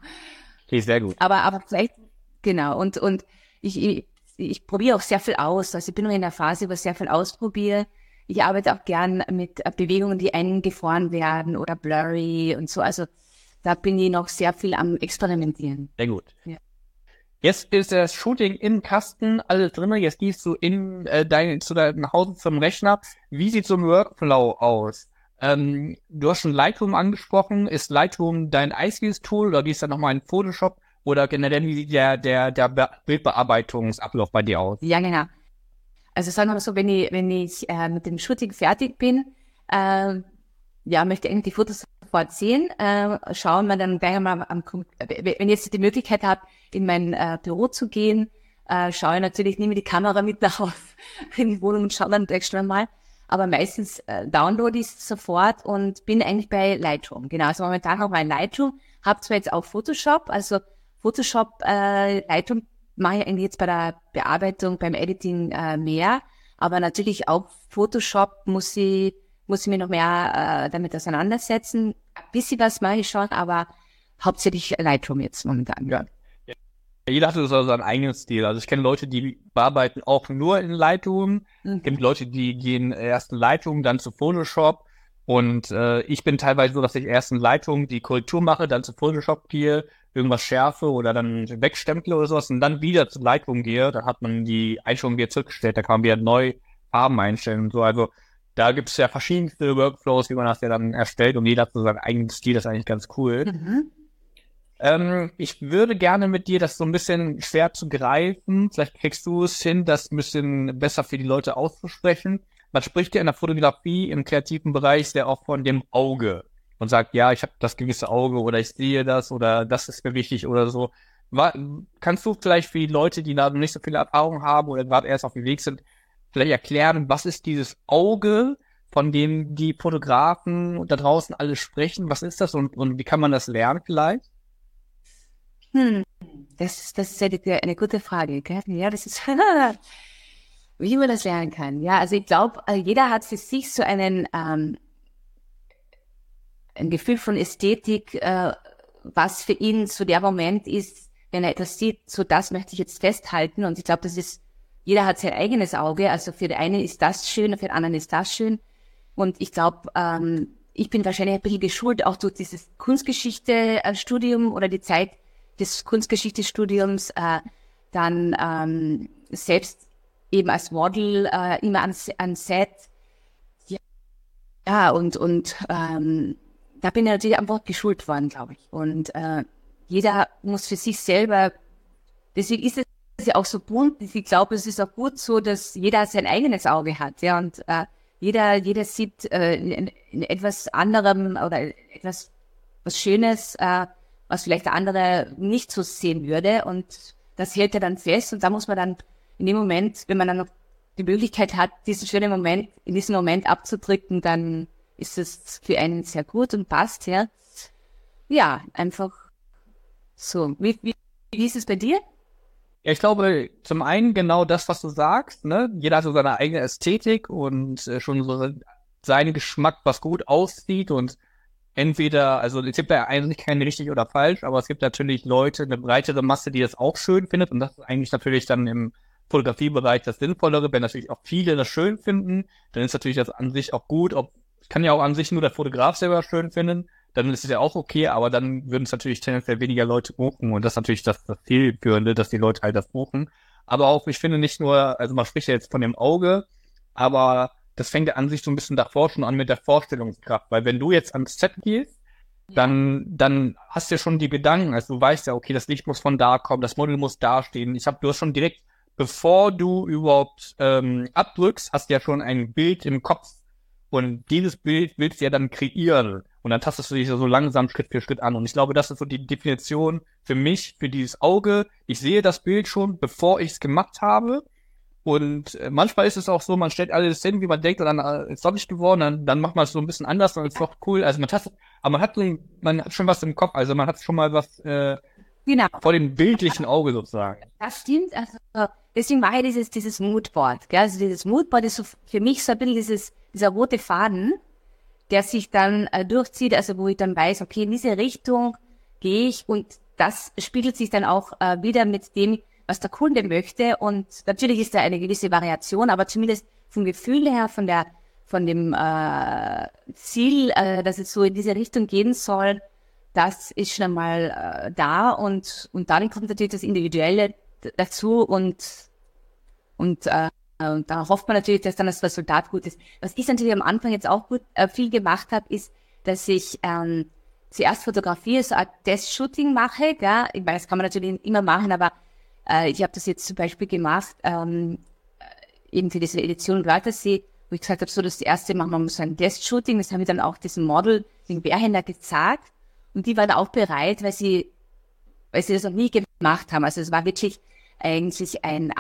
S2: Okay, sehr gut.
S3: Aber, aber vielleicht, genau, und, und ich, ich, ich probiere auch sehr viel aus. Also ich bin noch in der Phase, wo ich sehr viel ausprobiere. Ich arbeite auch gern mit Bewegungen, die eingefroren werden oder blurry und so. Also da bin ich noch sehr viel am Experimentieren.
S2: Sehr gut.
S3: Ja.
S2: Jetzt ist das Shooting im Kasten, alles drin. Jetzt gehst du in äh, dein, zu deinem Hause zum Rechner. Wie sieht so ein Workflow aus? Ähm, du hast schon Lightroom angesprochen. Ist Lightroom dein einziges Tool oder gehst du nochmal in Photoshop? Oder generell, wie sieht der, der, der Be- Bildbearbeitungsablauf bei dir aus?
S3: Ja, genau. Also sagen wir mal so, wenn ich, wenn ich äh, mit dem Shooting fertig bin, äh, ja, möchte ich eigentlich die Fotos sofort sehen, äh, schauen wir dann gleich einmal am, wenn ich jetzt die Möglichkeit habe, in mein äh, Büro zu gehen, äh, schaue ich natürlich, nehme die Kamera mit nach Hause in die Wohnung und schaue dann gleich schon mal. Aber meistens äh, download ich es sofort und bin eigentlich bei Lightroom. Genau, also momentan auch bei Lightroom, habe zwar jetzt auch Photoshop, also Photoshop, äh, Lightroom mache ich eigentlich jetzt bei der Bearbeitung, beim Editing äh, mehr, aber natürlich auch Photoshop muss ich, muss ich mir noch mehr äh, damit auseinandersetzen. Ein bisschen was mache ich schon, aber hauptsächlich Lightroom jetzt momentan.
S2: Ja. Ja. Jeder hat so seinen eigenen Stil. Also ich kenne Leute, die bearbeiten auch nur in Lightroom. Es
S3: Mhm.
S2: gibt Leute, die gehen erst in Lightroom, dann zu Photoshop. Und äh, ich bin teilweise so, dass ich erst in Lightroom die Korrektur mache, dann zu Photoshop gehe, irgendwas schärfe oder dann wegstemple oder sowas und dann wieder zu Lightroom gehe. Dann hat man die Einstellung wieder zurückgestellt, da kann man wieder neu Farben einstellen und so. Also da gibt es ja verschiedenste Workflows, wie man das ja dann erstellt und jeder hat so seinen eigenen Stil, das ist eigentlich ganz cool.
S3: Mhm.
S2: Ähm, ich würde gerne mit dir, das ist so ein bisschen schwer zu greifen, vielleicht kriegst du es hin, das ein bisschen besser für die Leute auszusprechen. Man spricht ja in der Fotografie im kreativen Bereich sehr oft von dem Auge und sagt, ja, ich habe das gewisse Auge oder ich sehe das oder das ist mir wichtig oder so. War, kannst du vielleicht für die Leute, die da noch nicht so viele Erfahrung haben oder gerade erst auf dem Weg sind, vielleicht erklären, was ist dieses Auge von dem die Fotografen da draußen alle sprechen? Was ist das und, und wie kann man das lernen vielleicht?
S3: Hm, das, ist- das ist eine, eine gute Frage, gell? Ja, das ist, wie man das lernen kann. Ja, also ich glaube, jeder hat für sich so einen, ähm, ein Gefühl von Ästhetik, äh, was für ihn so der Moment ist, wenn er etwas sieht, so das möchte ich jetzt festhalten. Und ich glaube, das ist, jeder hat sein eigenes Auge. Also für den einen ist das schön, für den anderen ist das schön. Und ich glaube, ähm, ich bin wahrscheinlich ein bisschen geschult, auch durch dieses Kunstgeschichte-Studium oder die Zeit des Kunstgeschichte-Studiums, äh, dann ähm, selbst eben als Model äh, immer an, an Set. Ja, ja und, und ähm, da bin ich natürlich einfach geschult worden, glaube ich. Und äh, jeder muss für sich selber, deswegen ist es ja auch so bunt. Ich glaube, es ist auch gut so, dass jeder sein eigenes Auge hat, ja, und äh, jeder, jeder sieht äh, in, in etwas anderem oder etwas was Schönes, äh, was vielleicht der andere nicht so sehen würde, und das hält er dann fest, und da muss man dann in dem Moment, wenn man dann noch die Möglichkeit hat, diesen schönen Moment, in diesem Moment abzudrücken, dann ist es für einen sehr gut und passt, ja. Ja, einfach so. Wie, wie, wie ist es bei dir?
S2: Ja, ich glaube, zum einen genau das, was du sagst, ne? Jeder hat so seine eigene Ästhetik und äh, schon so seinen Geschmack, was gut aussieht, und entweder, also es gibt ja eigentlich kein richtig oder falsch, aber es gibt natürlich Leute, eine breitere Masse, die das auch schön findet, und das ist eigentlich natürlich dann im Fotografiebereich das Sinnvollere. Wenn natürlich auch viele das schön finden, dann ist natürlich das an sich auch gut. Ob, kann ja auch an sich nur der Fotograf selber schön finden, dann ist es ja auch okay, aber dann würden es natürlich tendenziell weniger Leute buchen, und das ist natürlich das, das Zielführende, dass die Leute halt das buchen. Aber auch, ich finde nicht nur, also man spricht ja jetzt von dem Auge, aber das fängt ja an sich so ein bisschen davor schon an mit der Vorstellungskraft, weil wenn du jetzt ans Set gehst, dann, dann hast du ja schon die Gedanken, also du weißt ja, okay, das Licht muss von da kommen, das Model muss da stehen. Ich habe, du hast schon direkt, bevor du überhaupt ähm, abdrückst, hast du ja schon ein Bild im Kopf, und dieses Bild willst du ja dann kreieren, und dann tastest du dich so langsam Schritt für Schritt an, und ich glaube, das ist so die Definition für mich, für dieses Auge. Ich sehe das Bild schon, bevor ich es gemacht habe. Und äh, manchmal ist es auch so, man stellt alles hin, wie man denkt, und dann äh, ist doch nicht geworden, dann, dann macht man es so ein bisschen anders, und ist doch cool. Also man tastet, aber man hat, so, man hat schon was im Kopf, also man hat schon mal was äh,
S3: Genau.
S2: vor dem bildlichen Auge sozusagen.
S3: Das stimmt, also deswegen mache ich dieses, dieses Moodboard. Gell? Also dieses Moodboard ist so für mich so ein bisschen dieses, dieser rote Faden, der sich dann äh, durchzieht, also wo ich dann weiß, okay, in diese Richtung gehe ich, und das spiegelt sich dann auch äh, wieder mit dem, was der Kunde möchte, und natürlich ist da eine gewisse Variation, aber zumindest vom Gefühl her, von der, von dem äh, Ziel, äh, dass es so in diese Richtung gehen soll, das ist schon einmal äh, da, und, und dann kommt natürlich das Individuelle d- dazu, und, und, äh, und da hofft man natürlich, dass dann das Resultat gut ist. Was ich natürlich am Anfang jetzt auch gut äh, viel gemacht habe, ist, dass ich ähm, zuerst fotografiere, so ein Test-Shooting mache. Gell? Ich meine, das kann man natürlich immer machen, aber äh, ich habe das jetzt zum Beispiel gemacht, ähm, eben für diese Edition Wörthersee, wo ich gesagt habe, so das erste machen wir mal so ein Test-Shooting. Das habe ich dann auch diesem Model, den Bärhändler, gezeigt. Und die waren auch bereit, weil sie, weil sie das noch nie gemacht haben. Also es war wirklich eigentlich ein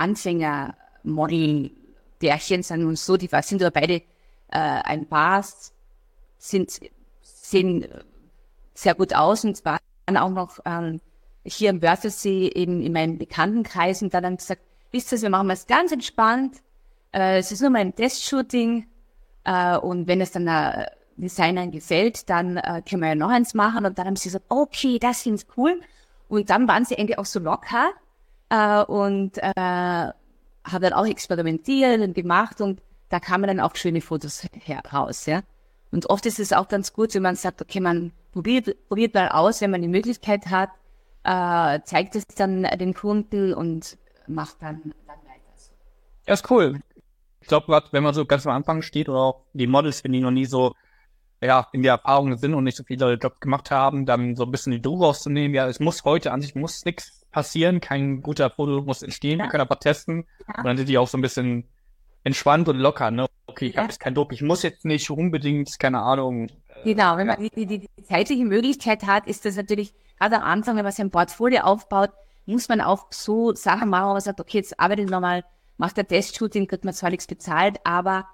S3: Anfänger-Model-Bärchen, sagen wir uns so. Die war, sind aber beide äh, ein Paar, sind, sehen sehr gut aus, und waren auch noch ähm, hier im Wörthersee eben in meinem Bekanntenkreis, und dann haben gesagt, wisst ihr, wir machen es ganz entspannt. Äh, es ist nur mal ein Testshooting, äh, und wenn es dann äh, Designern gefällt, dann äh, können wir ja noch eins machen. Und dann haben sie gesagt, okay, das finde ich cool. Und dann waren sie eigentlich auch so locker äh, und äh, haben dann auch experimentiert und gemacht, und da kamen dann auch schöne Fotos heraus. Ja? Und oft ist es auch ganz gut, wenn man sagt, okay, man probiert, probiert mal aus, wenn man die Möglichkeit hat, äh, zeigt es dann den Kunden und macht dann, dann weiter.
S2: Ja, ist cool. Ich glaube, gerade wenn man so ganz am Anfang steht, oder auch die Models, wenn die noch nie so ja, in der Erfahrung sind und nicht so viele Jobs gemacht haben, dann so ein bisschen die Druck rauszunehmen. Ja, es muss heute an sich muss nichts passieren, kein guter Foto muss entstehen,
S3: Ja.
S2: wir können aber testen.
S3: Ja.
S2: Und dann sind die auch so ein bisschen entspannt und locker, ne? Okay, ich
S3: Ja.
S2: habe jetzt keinen Druck, ich muss jetzt nicht unbedingt, keine Ahnung.
S3: Genau, wenn man die, die, die zeitliche Möglichkeit hat, ist das natürlich, gerade am Anfang, wenn man sein Portfolio aufbaut, muss man auch so Sachen machen, wo man sagt, okay, jetzt arbeite ich nochmal, macht der Testshooting, kriegt man zwar nichts bezahlt, aber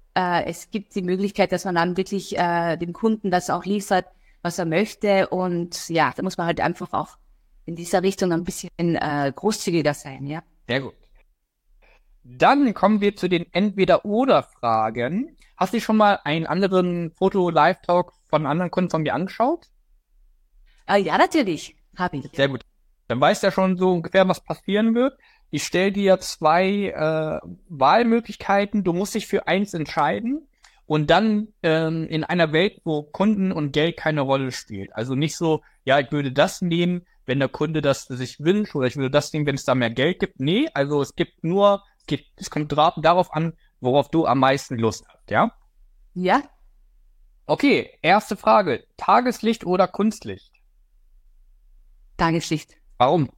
S3: Äh, es gibt die Möglichkeit, dass man dann wirklich äh, dem Kunden das auch liefert, was er möchte. Und ja, da muss man halt einfach auch in dieser Richtung ein bisschen äh, großzügiger sein, ja.
S2: Sehr gut. Dann kommen wir zu den Entweder-Oder-Fragen. Hast du schon mal einen anderen Foto-Live-Talk von anderen Kunden von mir angeschaut?
S3: Äh, ja, natürlich, habe ich.
S2: Sehr gut. Dann weißt du ja schon so ungefähr, was passieren wird. Ich stelle dir zwei äh, Wahlmöglichkeiten. Du musst dich für eins entscheiden. Und dann ähm, in einer Welt, wo Kunden und Geld keine Rolle spielt. Also nicht so, ja, ich würde das nehmen, wenn der Kunde das sich wünscht, oder ich würde das nehmen, wenn es da mehr Geld gibt. Nee, also es gibt nur, es, gibt, es kommt dra- darauf an, worauf du am meisten Lust hast, ja?
S3: Ja,
S2: Okay, erste Frage. Tageslicht oder Kunstlicht?
S3: Tageslicht.
S2: Warum?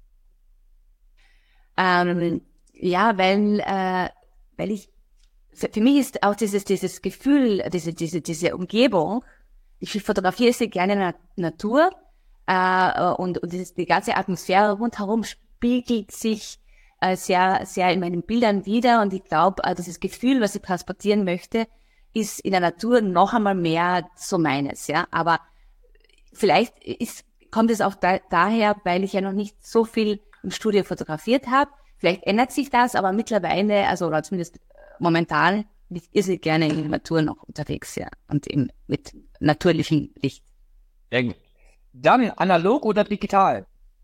S3: Ähm, ja, weil, äh, weil ich, für, für mich ist auch dieses, dieses Gefühl, diese, diese, diese Umgebung, ich fotografiere sehr gerne Na Natur, äh, und, und dieses, die ganze Atmosphäre rundherum spiegelt sich äh, sehr, sehr in meinen Bildern wider, und ich glaube, äh, dieses Gefühl, was ich transportieren möchte, ist in der Natur noch einmal mehr so meines, ja, aber vielleicht ist, kommt es auch da, daher, weil ich ja noch nicht so viel im Studio fotografiert habe. Vielleicht ändert sich das, aber mittlerweile, also oder zumindest momentan, bin ich irrsinnig gerne in der Natur noch unterwegs, ja, und eben mit natürlichem Licht.
S2: Sehr gut. Dann analog oder digital?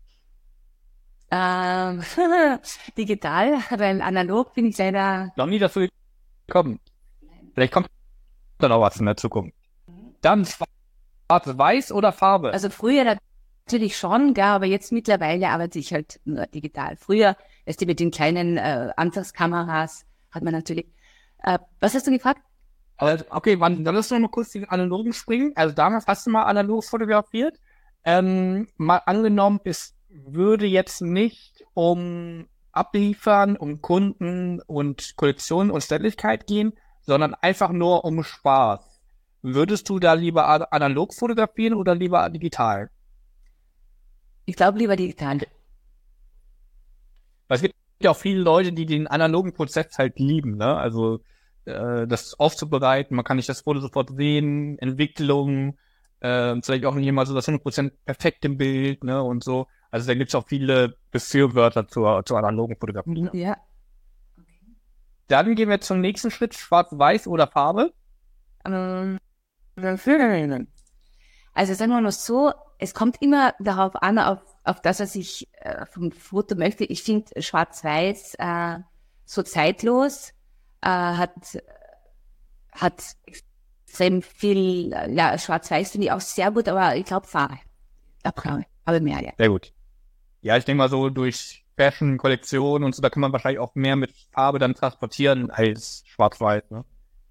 S3: Ähm, digital, weil analog bin ich leider.
S2: Noch nie dazu gekommen. Vielleicht kommt da noch was in der Zukunft. Dann schwarz-weiß oder Farbe?
S3: Also früher natürlich schon, gell, aber jetzt mittlerweile arbeite ich halt nur digital. Früher, erst mit den kleinen äh, Anfangskameras, hat man natürlich. Äh, was hast du gefragt?
S2: Also, okay, wann, dann lass uns noch mal kurz die analogen springen. Also damals hast du mal analog fotografiert. Ähm, mal angenommen, es würde jetzt nicht um Abliefern, um Kunden und Kollektionen und Stelligkeit gehen, sondern einfach nur um Spaß. Würdest du da lieber a- analog fotografieren oder lieber digital?
S3: Ich glaube lieber digital.
S2: Weil es gibt ja auch viele Leute, die den analogen Prozess halt lieben, ne? Also äh, das aufzubereiten, man kann nicht das Foto sofort sehen, Entwicklung, äh, vielleicht auch nicht immer so das hundert Prozent perfekte Bild, ne? Und so. Also da gibt es auch viele Befürworter zur, zur analogen Fotografie.
S3: Ja.
S2: Dann gehen wir zum nächsten Schritt, Schwarz-Weiß oder Farbe.
S3: Ähm, Also sagen wir mal so, es kommt immer darauf an, auf, auf das, was ich äh, vom Foto möchte. Ich finde Schwarz-Weiß äh, so zeitlos, äh, hat, hat extrem viel, äh, ja, Schwarz-Weiß finde ich auch sehr gut, aber ich glaube Farbe. Ich glaube Farbe, Farbe mehr, ja.
S2: Sehr gut. Ja, ich denke mal so durch Fashion, Kollektion und so, da kann man wahrscheinlich auch mehr mit Farbe dann transportieren als Schwarz-Weiß, ne?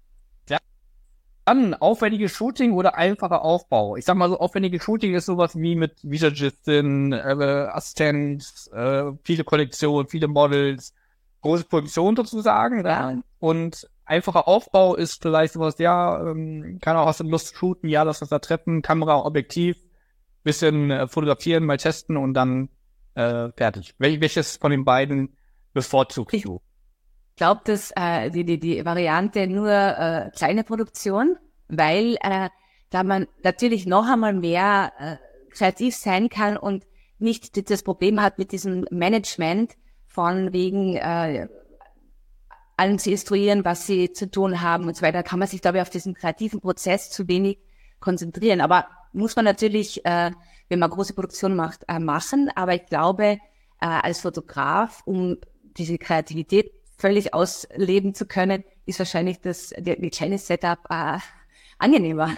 S2: Dann aufwendiges Shooting oder einfacher Aufbau. Ich sag mal so, aufwendiges Shooting ist sowas wie mit Visagistin, äh, Assistenz, äh, viele Kollektionen, viele Models, große Produktion sozusagen. Ja. Und einfacher Aufbau ist vielleicht sowas, ja, ähm, kann auch, hast du Lust zu shooten, ja, lass uns da treffen, Kamera, Objektiv, bisschen äh, fotografieren, mal testen und dann äh, fertig. Wel welches von den beiden bevorzugst du?
S3: Ich glaube, dass äh, die, die, die Variante nur äh, kleine Produktion, weil äh, da man natürlich noch einmal mehr äh, kreativ sein kann und nicht das Problem hat mit diesem Management von wegen äh, allen zu instruieren, was sie zu tun haben und so weiter. Da kann man sich, glaube ich, auf diesen kreativen Prozess zu wenig konzentrieren. Aber muss man natürlich, äh, wenn man große Produktion macht, äh, machen. Aber ich glaube, äh, als Fotograf, um diese Kreativität völlig ausleben zu können, ist wahrscheinlich das die, die kleine Setup äh, angenehmer.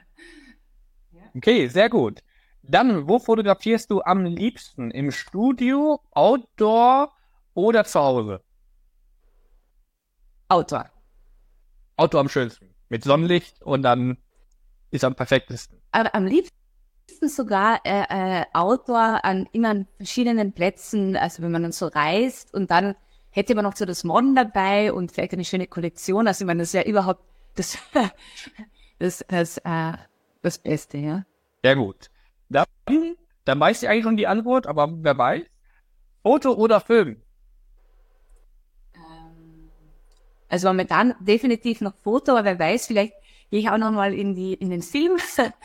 S2: Okay, sehr gut. Dann, wo fotografierst du am liebsten? Im Studio, Outdoor oder zu Hause?
S3: Outdoor.
S2: Outdoor am schönsten. Mit Sonnenlicht und dann ist am perfektesten.
S3: Aber am liebsten sogar äh, äh, Outdoor an immer an verschiedenen Plätzen, also wenn man dann so reist und dann hätte man noch so das Modden dabei und vielleicht eine schöne Kollektion. Also ich meine, das ist ja überhaupt das, das, das, äh, das Beste, ja.
S2: Sehr gut. Dann, dann weiß ich eigentlich schon die Antwort, aber wer weiß. Foto oder Film?
S3: Ähm, Also momentan definitiv noch Foto, aber wer weiß, vielleicht gehe ich auch noch mal in die in den Film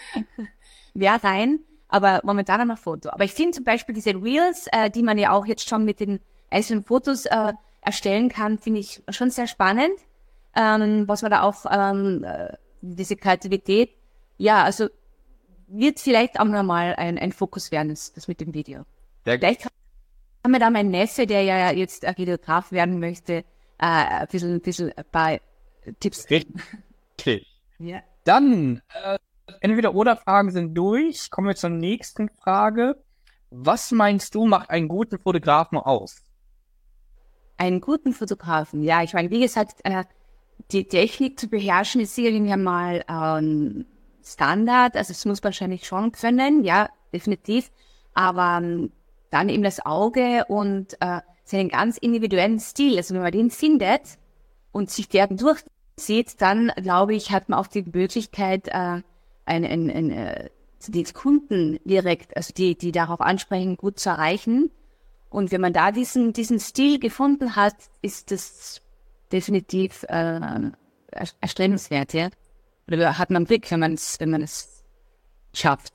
S3: wer rein, aber momentan noch Foto. Aber ich finde zum Beispiel diese Reels, äh, die man ja auch jetzt schon mit den einzelnen Fotos äh, erstellen kann, finde ich schon sehr spannend, ähm, was man da auch, ähm, äh, diese Kreativität, ja, also wird vielleicht auch nochmal ein, ein Fokus werden, das, das mit dem Video.
S2: Der
S3: Vielleicht kann mir da mein Neffe, der ja jetzt ein Videograf werden möchte, äh, ein bisschen, ein bisschen ein paar Tipps geben.
S2: Richtig.
S3: Ja.
S2: Dann, äh, Entweder-Oder-Fragen sind durch. Kommen wir zur nächsten Frage. Was meinst du, macht einen guten Fotografen aus?
S3: Einen guten Fotografen, ja, ich meine, wie gesagt, äh, die Technik zu beherrschen ist sicherlich einmal ähm, Standard, also es muss wahrscheinlich schon können, ja, definitiv, aber ähm, dann eben das Auge und äh, seinen ganz individuellen Stil, also wenn man den findet und sich der durchzieht, dann, glaube ich, hat man auch die Möglichkeit, äh, ein, ein, ein, äh, die Kunden direkt, also die, die darauf ansprechen, gut zu erreichen. Und wenn man da diesen, diesen Stil gefunden hat, ist das definitiv äh, erstrebenswert, ja. Oder hat man Glück, wenn man es, wenn man es schafft.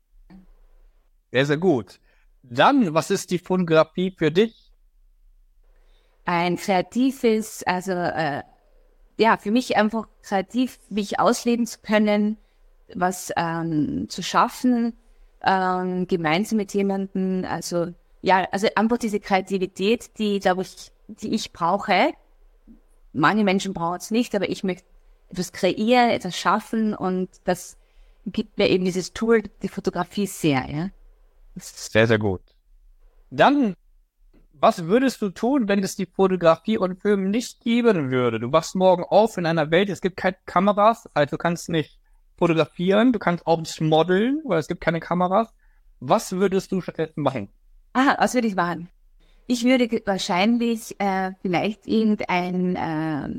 S2: Sehr, sehr gut. Dann, was ist die Fotografie für dich?
S3: Ein kreatives, also äh, ja, für mich einfach kreativ, mich ausleben zu können, was ähm, zu schaffen, ähm, gemeinsam mit jemandem, also ja, also einfach diese Kreativität, die, glaube ich, die ich brauche. Manche Menschen brauchen es nicht, aber ich möchte etwas kreieren, etwas schaffen und das gibt mir eben dieses Tool, die Fotografie sehr, ja.
S2: Sehr, sehr gut. Dann, was würdest du tun, wenn es die Fotografie und Film nicht geben würde? Du wachst morgen auf in einer Welt, es gibt keine Kameras, also du kannst nicht fotografieren, du kannst auch nicht modeln, weil es gibt keine Kameras. Was würdest du stattdessen machen?
S3: Aha, was würde ich machen? Ich würde ge- wahrscheinlich äh, vielleicht irgendein, äh,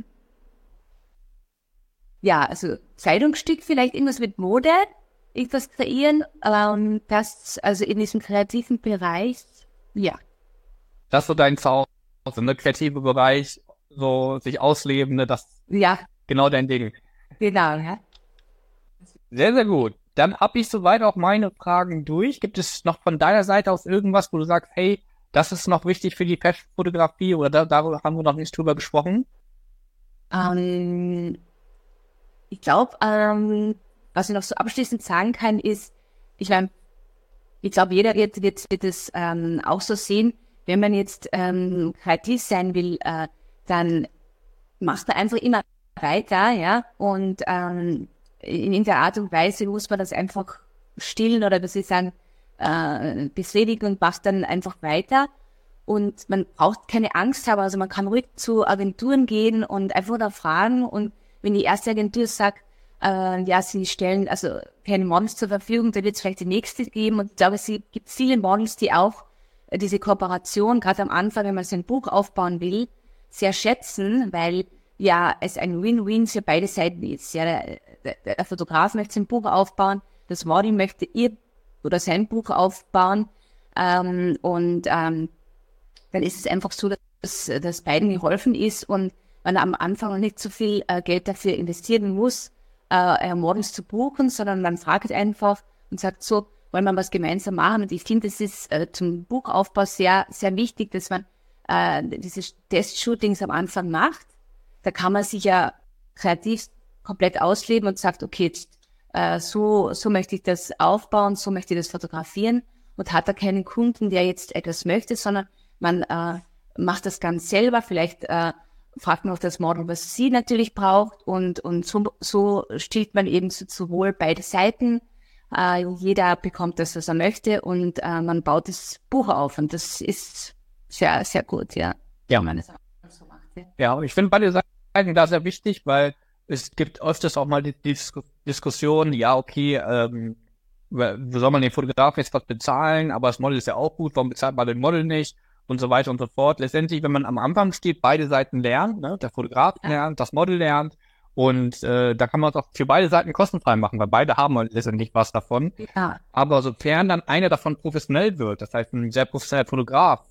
S3: ja, also Kleidungsstück, vielleicht irgendwas mit Mode, irgendwas kreieren, ähm, das, also in diesem kreativen Bereich, ja.
S2: Das ist so dein Zuhause, ne, kreative Bereich, so sich ausleben, ne, das
S3: Ja,
S2: genau dein Ding.
S3: genau, ja.
S2: Sehr, sehr gut. Dann habe ich soweit auch meine Fragen durch. Gibt es noch von deiner Seite aus irgendwas, wo du sagst, hey, das ist noch wichtig für die Fashion-Fotografie oder da, darüber haben wir noch nicht drüber gesprochen?
S3: Ähm, ich glaube, ähm, was ich noch so abschließend sagen kann, ist, ich meine, ich glaube, jeder wird, wird, wird es ähm, auch so sehen, wenn man jetzt ähm, kreativ sein will, äh, dann macht man einfach immer weiter, ja, und ähm, in, in der Art und Weise muss man das einfach stillen oder, wie soll ich sagen, äh, befriedigen und macht dann einfach weiter. Und man braucht keine Angst haben, also man kann ruhig zu Agenturen gehen und einfach da fragen und wenn die erste Agentur sagt, äh, ja, sie stellen also keine Models zur Verfügung, dann wird es vielleicht die nächste geben und ich glaube, es gibt viele Models, die auch äh, diese Kooperation, gerade am Anfang, wenn man sein Buch aufbauen will, sehr schätzen, weil ja es ein Win-Win für beide Seiten ist. Ja, der, der, der Fotograf möchte sein Buch aufbauen, das Model möchte ihr oder sein Buch aufbauen ähm, und ähm, dann ist es einfach so, dass, dass beiden geholfen ist und man am Anfang noch nicht so viel äh, Geld dafür investieren muss, äh, Models zu buchen, sondern man fragt einfach und sagt so, wollen wir was gemeinsam machen? Und ich finde, es ist äh, zum Buchaufbau sehr, sehr wichtig, dass man äh, diese Test-Shootings am Anfang macht. Da kann man sich ja kreativ komplett ausleben und sagt, okay, jetzt, äh, so, so möchte ich das aufbauen, so möchte ich das fotografieren und hat da keinen Kunden, der jetzt etwas möchte, sondern man äh, macht das ganz selber. Vielleicht äh, fragt man auch das Model, was sie natürlich braucht und, und so, so stillt man eben so, sowohl beide Seiten. Äh, jeder bekommt das, was er möchte und äh, man baut das Buch auf und das ist sehr, sehr gut, ja.
S2: Ja.
S3: Wenn man das so macht, ja.
S2: Ja, ich finde beide Seiten da sehr wichtig, weil es gibt öfters auch mal die, die Dis- Diskussion, ja, okay, ähm, wie soll man den Fotografen jetzt was bezahlen, aber das Model ist ja auch gut, warum bezahlt man den Model nicht und so weiter und so fort. Letztendlich, wenn man am Anfang steht, beide Seiten lernen, ne? Der Fotograf
S3: Ja.
S2: lernt, das Model lernt und äh, da kann man es auch für beide Seiten kostenfrei machen, weil beide haben letztendlich was davon.
S3: Ja,
S2: Aber sofern dann einer davon professionell wird, das heißt ein sehr professioneller Fotograf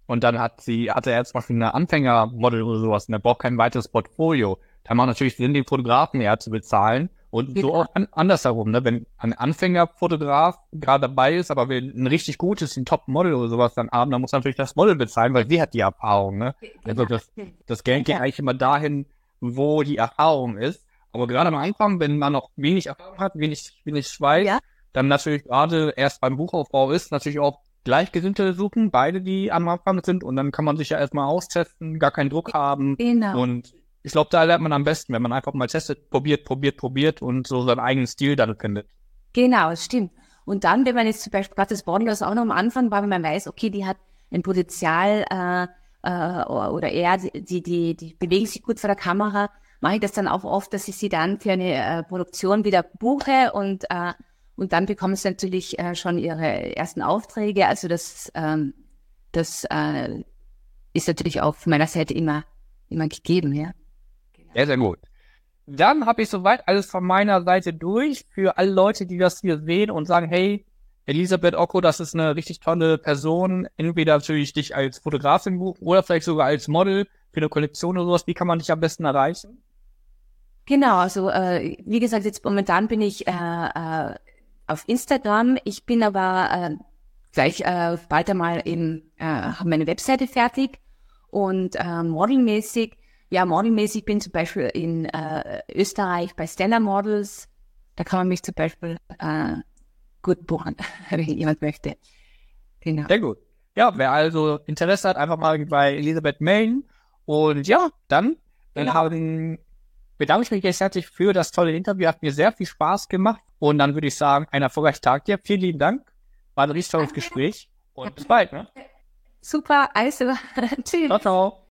S2: Und dann hat sie, hatte er zum Beispiel eine Anfängermodel oder sowas und er braucht kein weiteres Portfolio. Da macht natürlich Sinn, den Fotografen eher zu bezahlen. Und so auch an, andersherum, ne? Wenn ein Anfängerfotograf gerade dabei ist, aber will ein richtig gutes, ein Top-Model oder sowas dann haben, dann muss natürlich das Model bezahlen, weil sie hat die Erfahrung, ne? Also das, das Geld geht eigentlich immer dahin, wo die Erfahrung ist. Aber gerade am Anfang, wenn man noch wenig Erfahrung hat, wenig, wenig weiß,
S3: Ja.
S2: dann natürlich gerade erst beim Buchaufbau ist, natürlich auch Gleichgesinnte suchen, beide, die am Anfang sind, und dann kann man sich ja erstmal austesten, gar keinen Druck haben.
S3: Genau.
S2: Und ich glaube, da lernt man am besten, wenn man einfach mal testet, probiert, probiert, probiert und so seinen eigenen Stil dann findet.
S3: Genau, das stimmt. Und dann, wenn man jetzt zum Beispiel gerade das Borderless auch noch am Anfang war, wenn man weiß, okay, die hat ein Potenzial äh, äh, oder eher, die, die, die bewegen sich gut vor der Kamera, mache ich das dann auch oft, dass ich sie dann für eine äh, Produktion wieder buche und äh, und dann bekommen sie natürlich äh, schon ihre ersten Aufträge. Also das, ähm, das äh, ist natürlich auch von meiner Seite immer, immer gegeben, ja.
S2: Sehr, sehr gut. Dann habe ich soweit alles von meiner Seite durch. Für alle Leute, die das hier sehen und sagen, hey, Elisabeth Ocko, das ist eine richtig tolle Person. Entweder natürlich dich als Fotografin buchen oder vielleicht sogar als Model für eine Kollektion oder sowas. Wie kann man dich am besten erreichen?
S3: Genau, also äh, wie gesagt, jetzt momentan bin ich äh, äh, auf Instagram. Ich bin aber äh, gleich äh, bald einmal eben, äh, habe meine Webseite fertig und äh, modelmäßig, ja modelmäßig bin zum Beispiel in äh, Österreich bei Stella Models. Da kann man mich zum Beispiel äh, gut buchen, wenn jemand möchte. Genau.
S2: Sehr gut. Ja, wer also Interesse hat, einfach mal bei Elisabeth melden. Und ja, dann, dann
S3: Genau.
S2: haben, bedanke ich mich jetzt herzlich für das tolle Interview. Hat mir sehr viel Spaß gemacht. Und dann würde ich sagen, einen erfolgreichen Tag dir. Vielen lieben Dank. War ein richtig tolles Gespräch. Und bis bald, ne?
S3: Super, also tschüss.
S2: Ciao, ciao.